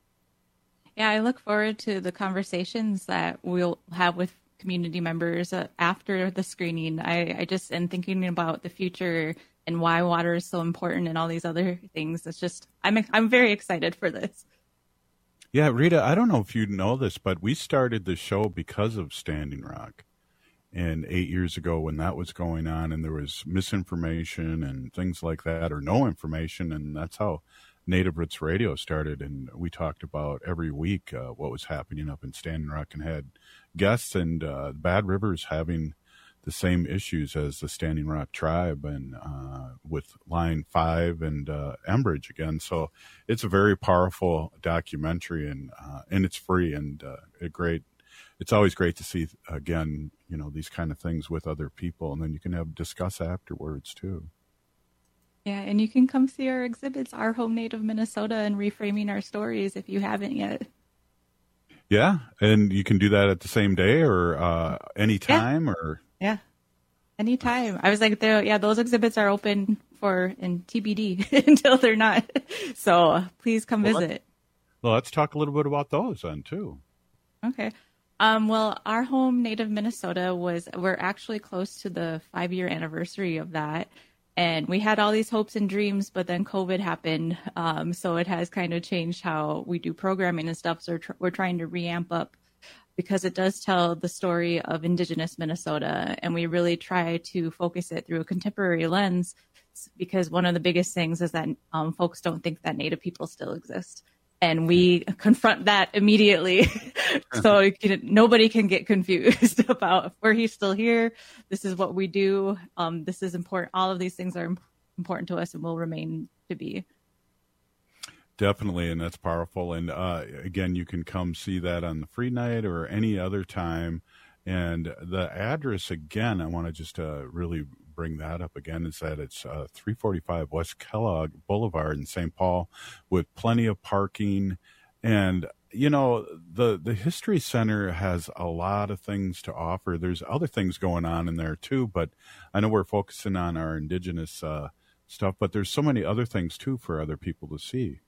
Yeah, I look forward to the conversations that we'll have with community members uh, after the screening. I, I just am thinking about the future and why water is so important and all these other things. It's just, I'm I'm very excited for this. Yeah, Rita, I don't know if you know this, but we started the show because of Standing Rock. And eight years ago when that was going on, and there was misinformation and things like that, or no information, and that's how Native Roots Radio started. And we talked about every week uh, what was happening up in Standing Rock, and had guests, and uh, Bad River's having the same issues as the Standing Rock tribe, and uh, with Line five and uh, Enbridge again. So it's a very powerful documentary, and uh, and it's free, and uh, a great. It's always great to see again, you know, these kind of things with other people, and then you can have discuss afterwards too. Yeah, and you can come see our exhibits, Our Home Native Minnesota and Reframing Our Stories, if you haven't yet. Yeah, and you can do that at the same day or uh, any time, yeah. or yeah, anytime. I was like, yeah, those exhibits are open for in T B D until they're not. So please come well, visit. Let's, well, let's talk a little bit about those then too. Okay. Um, well, Our Home Native Minnesota was, we're actually close to the five year anniversary of that. And we had all these hopes and dreams, but then COVID happened. Um, so it has kind of changed how we do programming and stuff. So we're, tr- we're trying to reamp up, because it does tell the story of Indigenous Minnesota. And we really try to focus it through a contemporary lens, because one of the biggest things is that um, folks don't think that Native people still exist. And we confront that immediately. So you can, nobody can get confused about if we're still here. This is what we do. Um, this is important. All of these things are important to us and will remain to be. Definitely, and that's powerful. And uh, again, you can come see that on the free night or any other time. And the address, again, I want to just uh, really bring that up again, is that it's uh, three forty-five West Kellogg Boulevard in Saint Paul, with plenty of parking. And, you know, the, the History Center has a lot of things to offer. There's other things going on in there too, but I know we're focusing on our Indigenous uh, stuff, but there's so many other things too for other people to see.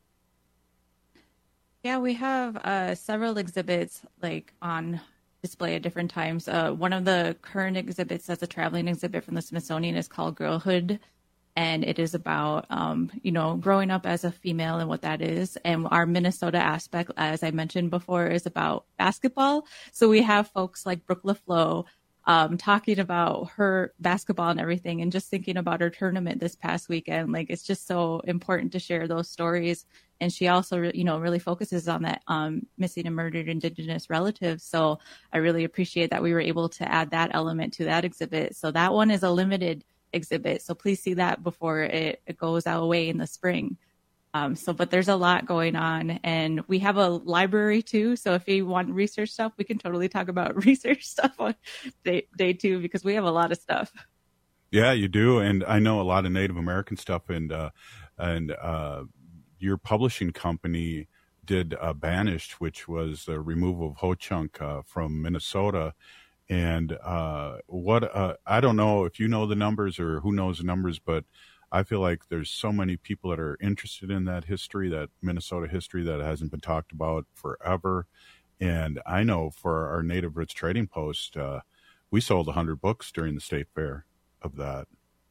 Yeah, we have uh, several exhibits like on display at different times. Uh, one of the current exhibits as a traveling exhibit from the Smithsonian is called Girlhood. And it is about, um, you know, growing up as a female and what that is. And our Minnesota aspect, as I mentioned before, is about basketball. So we have folks like Brooke LaFleur um, talking about her basketball and everything, and just thinking about her tournament this past weekend. Like, it's just so important to share those stories. And she also, you know, really focuses on that um, missing and murdered Indigenous relatives. So I really appreciate that we were able to add that element to that exhibit. So that one is a limited exhibit. So please see that before it, it goes away in the spring. Um, so, but there's a lot going on, and we have a library too. So if you want research stuff, we can totally talk about research stuff on day, day two, because we have a lot of stuff. Yeah, you do. And I know a lot of Native American stuff, and, uh, and, uh, your publishing company did uh, Banished, which was the removal of Ho-Chunk uh, from Minnesota. And uh, what uh, I don't know if you know the numbers or who knows the numbers, but I feel like there's so many people that are interested in that history, that Minnesota history that hasn't been talked about forever. And I know for our Native Roots Trading Post, uh, we sold one hundred books during the state fair of that.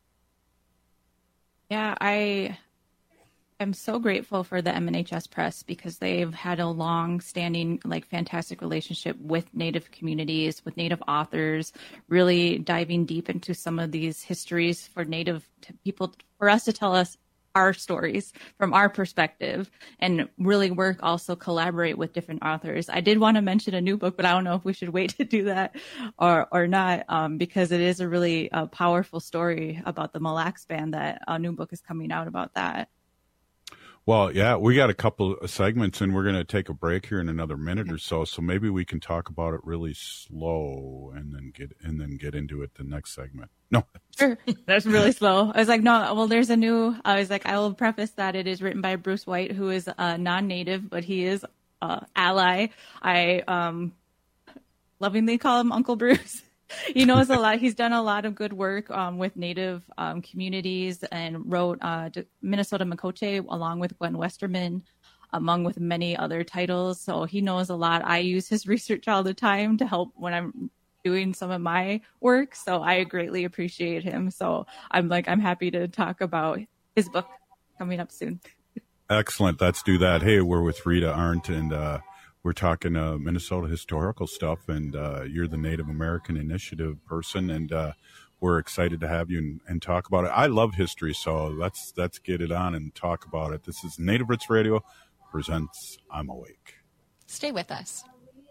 Yeah, I am so grateful for the M N H S Press because they've had a long-standing, like, fantastic relationship with Native communities, with Native authors, really diving deep into some of these histories for Native people, for us to tell us our stories from our perspective, and really work, also collaborate with different authors. I did want to mention a new book, but I don't know if we should wait to do that or or not, um, because it is a really uh, powerful story about the Mille Lacs Band. That a new book is coming out about that. Well, yeah, we got a couple of segments, and we're going to take a break here in another minute or so. So maybe we can talk about it really slow, and then get and then get into it the next segment. No, sure, that's really slow. I was like, no, well, there's a new. I was like, I will preface that it is written by Bruce White, who is a non-native, but he is uh, ally. I um, lovingly call him Uncle Bruce. He knows a lot. He's done a lot of good work um, with Native um, communities, and wrote uh, Minnesota Makoche along with Gwen Westerman, among with many other titles. So he knows a lot. I use his research all the time to help when I'm doing some of my work. So I greatly appreciate him. So I'm like, I'm happy to talk about his book coming up soon. Excellent. Let's do that. Hey, we're with Rita Arndt, and uh, we're talking uh, Minnesota historical stuff, and uh, you're the Native American Initiative person, and uh, we're excited to have you and, and talk about it. I love history, so let's let's get it on and talk about it. This is Native Roots Radio presents I'm Awake. Stay with us.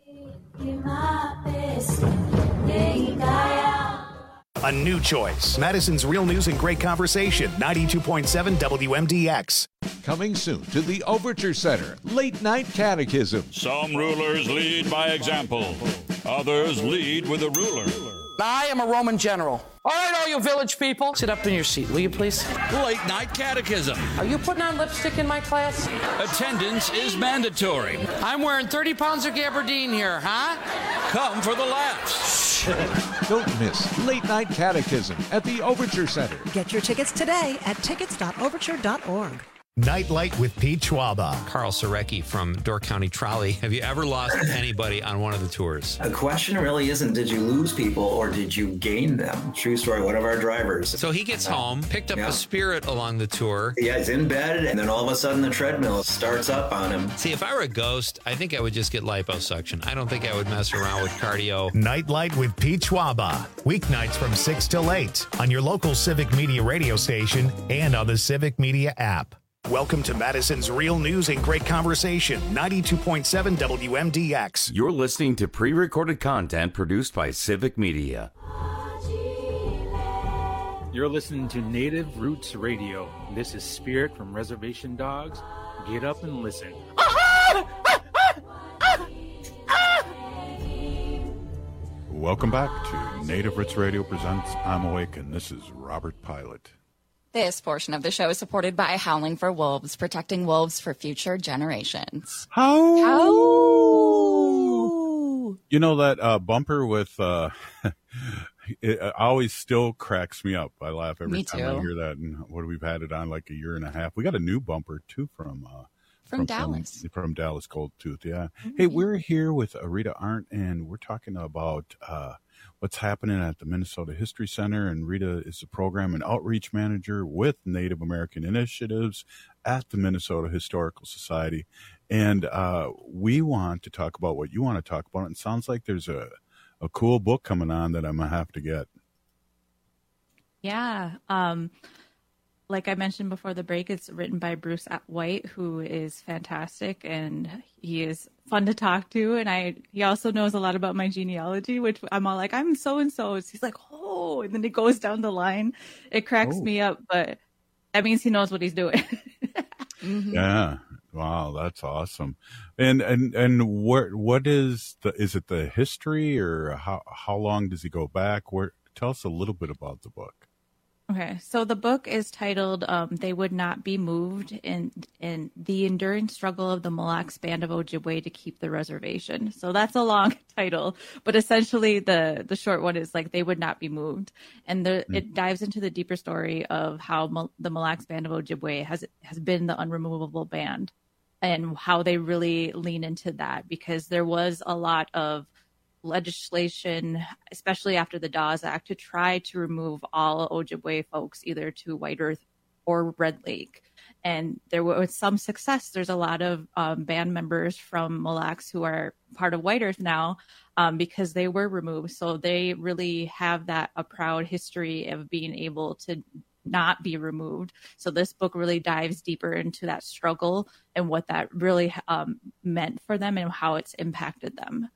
A new choice. Madison's Real News and Great Conversation, ninety-two point seven W M D X. Coming soon to the Overture Center, Late Night Catechism. Some rulers lead by example. Others lead with a ruler. I am a Roman general. All right, all you village people, sit up in your seat, will you please? Late Night Catechism. Are you putting on lipstick in my class? Attendance is mandatory. I'm wearing thirty pounds of gabardine here, huh? Come for the laughs. Don't miss Late Night Catechism at the Overture Center. Get your tickets today at tickets dot overture dot org. Nightlight with Pete Schwaba. Carl Sorecki from Door County Trolley. Have you ever lost anybody on one of the tours? The question really isn't did you lose people or did you gain them? True story, one of our drivers. So he gets home, picked up yeah. a spirit along the tour. Yeah, he's in bed, and then all of a sudden the treadmill starts up on him. See, if I were a ghost, I think I would just get liposuction. I don't think I would mess around with cardio. Nightlight with Pete Schwaba. Weeknights from six till eight on your local Civic Media radio station and on the Civic Media app. Welcome to Madison's Real News and Great Conversation, ninety-two point seven W M D X. You're listening to pre-recorded content produced by Civic Media. You're listening to Native Roots Radio. This is Spirit from Reservation Dogs. Get up and listen. Welcome back to Native Roots Radio presents I'm Awake, and this is Robert Pilot. This portion of the show is supported by Howling for Wolves, protecting wolves for future generations. How? How? You know that uh, bumper with, uh, it always still cracks me up. I laugh every Me time too. I hear that. And what we've had it on like a year and a half. We got a new bumper too from uh, from, from Dallas. From, from Dallas Cold Tooth. Yeah. Mm-hmm. Hey, we're here with Rita Arndt, and we're talking about uh, what's happening at the Minnesota History Center. And Rita is the program and outreach manager with Native American Initiatives at the Minnesota Historical Society. And uh, we want to talk about what you want to talk about. And it sounds like there's a, a cool book coming on that I'm going to have to get. Yeah. Um, like I mentioned before the break, it's written by Bruce White, who is fantastic, and he is fun to talk to. And I, he also knows a lot about my genealogy, which I'm all like, I'm so-and-so. He's like, oh, and then he goes down the line. It cracks oh. me up, but that means he knows what he's doing. mm-hmm. Yeah. Wow, that's awesome. And and and what what is the is it the history, or how how long does he go back? Where tell us a little bit about the book. Okay, so the book is titled um, "They Would Not Be Moved" in in the enduring struggle of the Mille Lacs Band of Ojibwe to keep the reservation. So that's a long title, but essentially the the short one is like "They Would Not Be Moved," and the, mm. it dives into the deeper story of how Mil- the Mille Lacs Band of Ojibwe has has been the unremovable band, and how they really lean into that, because there was a lot of legislation, especially after the Dawes Act, to try to remove all Ojibwe folks either to White Earth or Red Lake. And there was some success. There's a lot of um, band members from Mille Lacs who are part of White Earth now um, because they were removed. So they really have that a proud history of being able to not be removed. So this book really dives deeper into that struggle and what that really um, meant for them and how it's impacted them.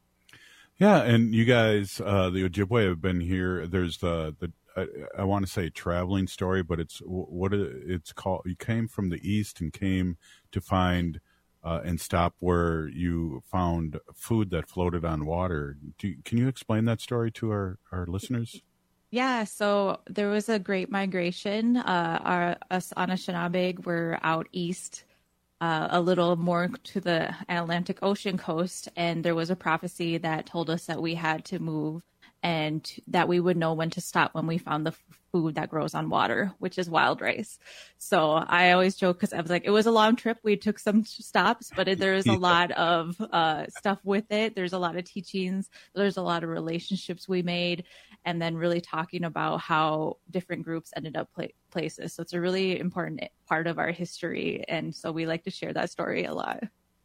Yeah, and you guys, uh, the Ojibwe have been here. There's the the I, I want to say traveling story, but it's what it's called. You came from the east and came to find uh, and stop where you found food that floated on water. Do you, can you explain that story to our, our listeners? Yeah, so there was a great migration. Uh, our us Anishinaabe were out east. Uh, a little more to the Atlantic Ocean coast, and there was a prophecy that told us that we had to move and that we would know when to stop when we found the f- food that grows on water, which is wild rice. So I always joke because I was like, it was a long trip. We took some stops, but it, there's a lot of uh, stuff with it. There's a lot of teachings. There's a lot of relationships we made, and then really talking about how different groups ended up pla- places. So it's a really important part of our history. And so we like to share that story a lot.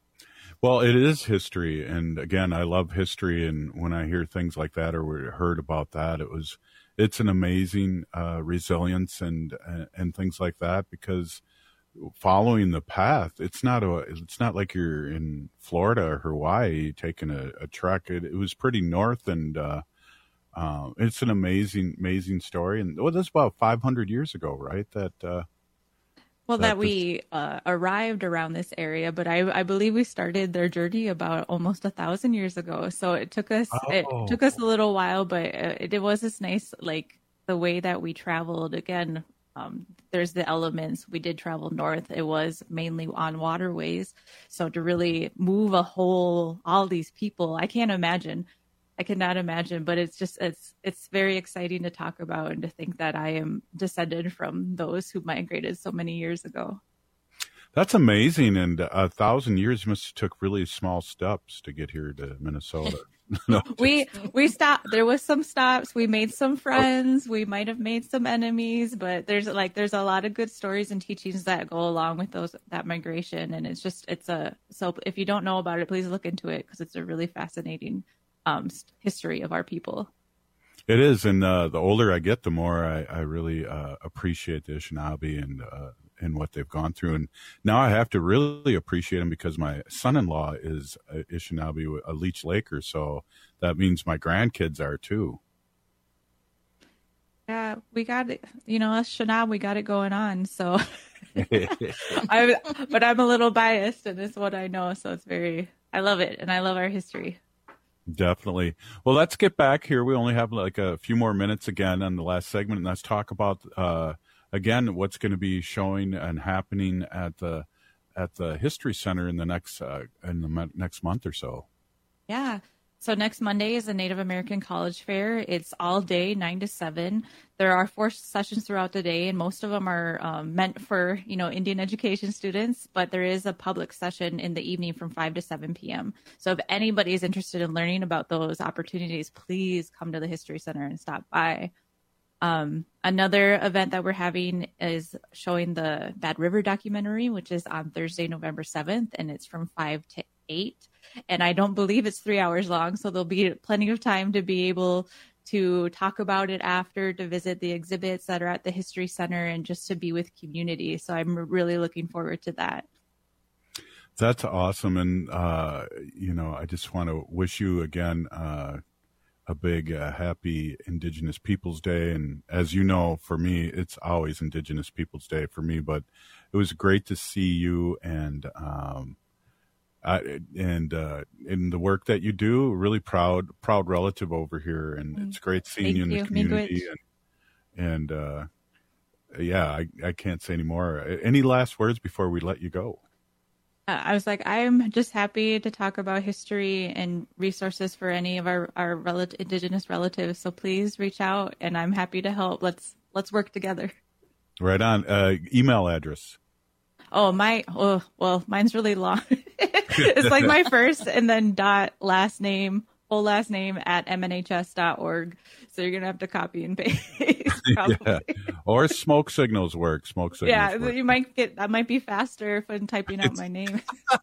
Well, it is history. And again, I love history. And when I hear things like that or heard about that, it was, it's an amazing uh, resilience and, uh, and things like that, because following the path, it's not a, it's not like you're in Florida or Hawaii taking a, a trek. It, it was pretty north, and uh, uh, it's an amazing, amazing story. And well, that's about five hundred years ago, right? That, uh, Well, that, that we uh, arrived around this area, but I, I believe we started their journey about almost a thousand years ago. So it took us oh. it took us a little while, but it, it was this nice, like the way that we traveled. Again, um, there's the elements. We did travel north. It was mainly on waterways. So to really move a whole all these people, I can't imagine. I cannot imagine, but it's just, it's, it's very exciting to talk about and to think that I am descended from those who migrated so many years ago. That's amazing. And a thousand years must have took really small steps to get here to Minnesota. no, we, we stopped. There was some stops. We made some friends. We might've made some enemies, but there's like, there's a lot of good stories and teachings that go along with those, that migration. And it's just, it's a, so if you don't know about it, please look into it, because it's a really fascinating Um, history of our people. It is, and uh, the older I get, the more I, I really uh, appreciate the Anishinaabe and uh, and what they've gone through. And now I have to really appreciate them because my son-in-law is a Anishinaabe, a Leech Laker, so that means my grandkids are too. Yeah, we got it. You know, us Shanab, we got it going on. So, I, but I'm a little biased, and it's what I know. So it's very, I love it, and I love our history. Definitely. Well, let's get back here. We only have like a few more minutes again on the last segment, and let's talk about uh, again what's going to be showing and happening at the at the History Center in the next uh, in the next month or so. Yeah. So next Monday is the Native American College Fair. It's all day, nine to seven. There are four sessions throughout the day, and most of them are um, meant for, you know, Indian education students, but there is a public session in the evening from five to seven p.m. So if anybody is interested in learning about those opportunities, please come to the History Center and stop by. Um, another event that we're having is showing the Bad River documentary, which is on Thursday, November seventh, and it's from five to eight. And I don't believe it's three hours long, so there'll be plenty of time to be able to talk about it after, to visit the exhibits that are at the History Center, and just to be with community. So I'm really looking forward to that. That's awesome. And, uh, you know, I just want to wish you again uh, a big uh, happy Indigenous Peoples Day. And as you know, for me, it's always Indigenous Peoples Day for me, but it was great to see you and, um, Uh, and uh, in the work that you do, really proud, proud relative over here, and it's great seeing Thank you in you. the community. And, And uh, yeah, I, I can't say any more. Any last words before we let you go? Uh, I was like, I'm just happy to talk about history and resources for any of our, our rel- Indigenous relatives. So please reach out, and I'm happy to help. Let's let's work together. Right on. Uh, email address. Oh, my, oh, well, mine's really long. It's like my first and then dot last name, full last name at m n h s dot org. So you're going to have to copy and paste. Probably. Yeah. Or smoke signals work. Smoke signals Yeah, work. you might get, that might be faster if I'm typing out my name.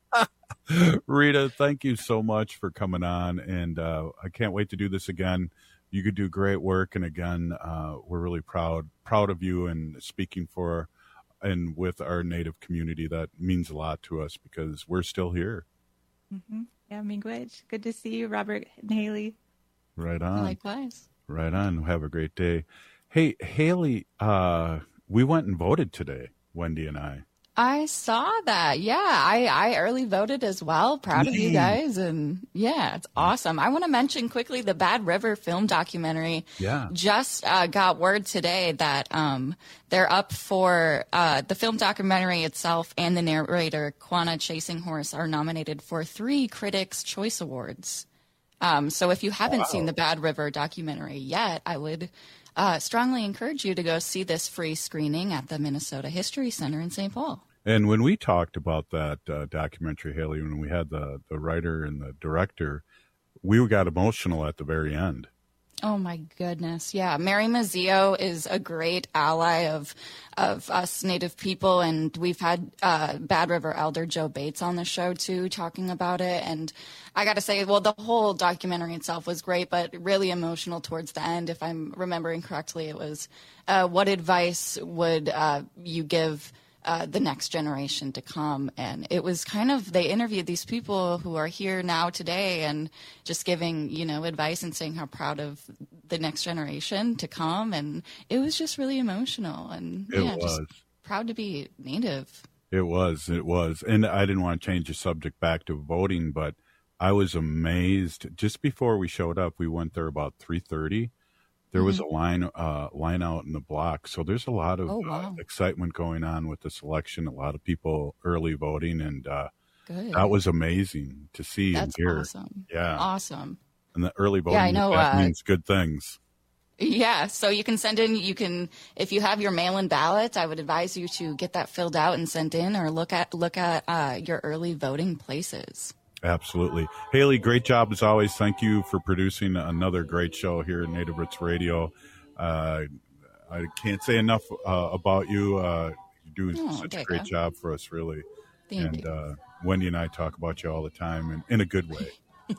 Rita, thank you so much for coming on. And uh, I can't wait to do this again. You could do great work. And again, uh, we're really proud, proud of you and speaking for and with our Native community. That means a lot to us because we're still here. Mm-hmm. Yeah, miigwech. Good to see you, Robert and Haley. Right on. Likewise. Right on. Have a great day. Hey, Haley, uh, we went and voted today, Wendy and I. I saw that. Yeah, I, I early voted as well. Proud of you guys. And yeah, it's awesome. I want to mention quickly the Bad River film documentary. Yeah. Just uh, got word today that um, they're up for uh, the film documentary itself, and the narrator, Quanah Chasing Horse, are nominated for three Critics' Choice Awards. Um, so if you haven't wow. seen the Bad River documentary yet, I would uh, strongly encourage you to go see this free screening at the Minnesota History Center in Saint Paul. And when we talked about that uh, documentary, Haley, when we had the, the writer and the director, we got emotional at the very end. Oh, my goodness. Yeah. Mary Mazzeo is a great ally of of us Native people. And we've had uh, Bad River Elder Joe Bates on the show, too, talking about it. And I got to say, well, the whole documentary itself was great, but really emotional towards the end. If I'm remembering correctly, it was uh, what advice would uh, you give Uh, the next generation to come? And it was kind of, they interviewed these people who are here now today and just giving, you know, advice and saying how proud of the next generation to come. And it was just really emotional. And it yeah, was. just proud to be Native. It was, it was. And I didn't want to change the subject back to voting, but I was amazed. Just before we showed up, we went there about three thirty. There was mm-hmm. a line uh, line out in the block. So there's a lot of oh, wow. uh, excitement going on with this election, a lot of people early voting, and uh, Good. that was amazing to see That's and hear. Awesome. Yeah. Awesome. And the early voting yeah, I know, that uh, means good things. Yeah, so you can send in, you can, if you have your mail-in ballot, I would advise you to get that filled out and sent in, or look at look at uh, your early voting places. Absolutely. Haley, great job as always. Thank you for producing another great show here at Native Roots Radio. Uh, I can't say enough uh, about you. Uh, you're doing oh, such a great job for us, really. Thank and you. Uh, Wendy and I talk about you all the time, and in a good way.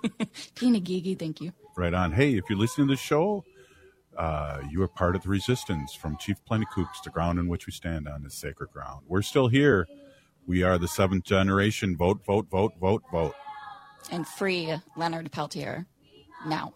Tina Gigi, thank you. Right on. Hey, if you're listening to the show, uh, you are part of the resistance. From Chief Plentycoops, the ground in which we stand on is sacred ground. We're still here. We are the seventh generation. Vote, vote, vote, vote, vote. And free Leonard Peltier now.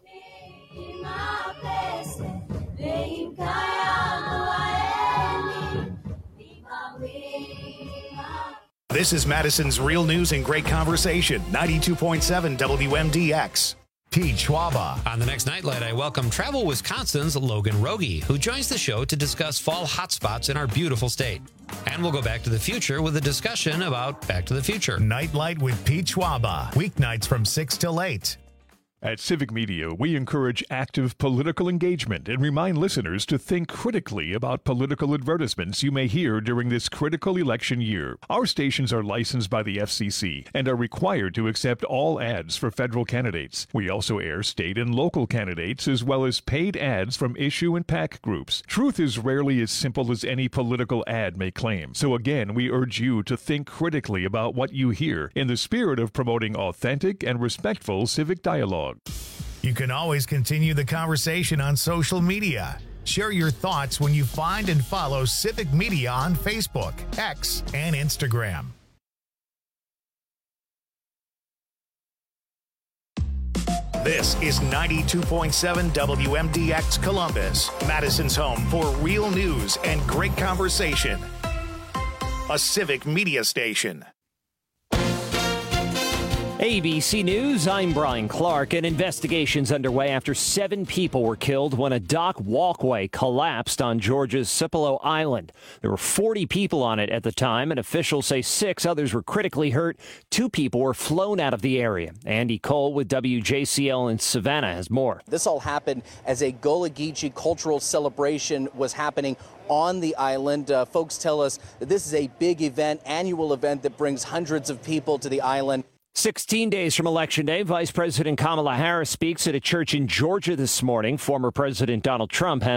This is Madison's Real News and Great Conversation, ninety-two point seven W M D X. Pete Schwaba. On the next Nightlight, I welcome Travel Wisconsin's Logan Rogie, who joins the show to discuss fall hotspots in our beautiful state. And we'll go back to the future with a discussion about Back to the Future. Nightlight with Pete Schwaba. Weeknights from six till eight. At Civic Media, we encourage active political engagement and remind listeners to think critically about political advertisements you may hear during this critical election year. Our stations are licensed by the F C C and are required to accept all ads for federal candidates. We also air state and local candidates as well as paid ads from issue and PAC groups. Truth is rarely as simple as any political ad may claim. So again, we urge you to think critically about what you hear in the spirit of promoting authentic and respectful civic dialogue. You can always continue the conversation on social media. Share your thoughts when you find and follow Civic Media on Facebook, X, and Instagram. This is ninety-two point seven W M D X Columbus, Madison's home for real news and great conversation. A Civic Media station. A B C News, I'm Brian Clark. An investigation's underway after seven people were killed when a dock walkway collapsed on Georgia's Cipolo Island. There were forty people on it at the time, and officials say six others were critically hurt. Two people were flown out of the area. Andy Cole with W J C L in Savannah has more. This all happened as a Gullah Geechee cultural celebration was happening on the island. Uh, folks tell us that this is a big event, annual event that brings hundreds of people to the island. sixteen days from Election Day, Vice President Kamala Harris speaks at a church in Georgia this morning. Former President Donald Trump has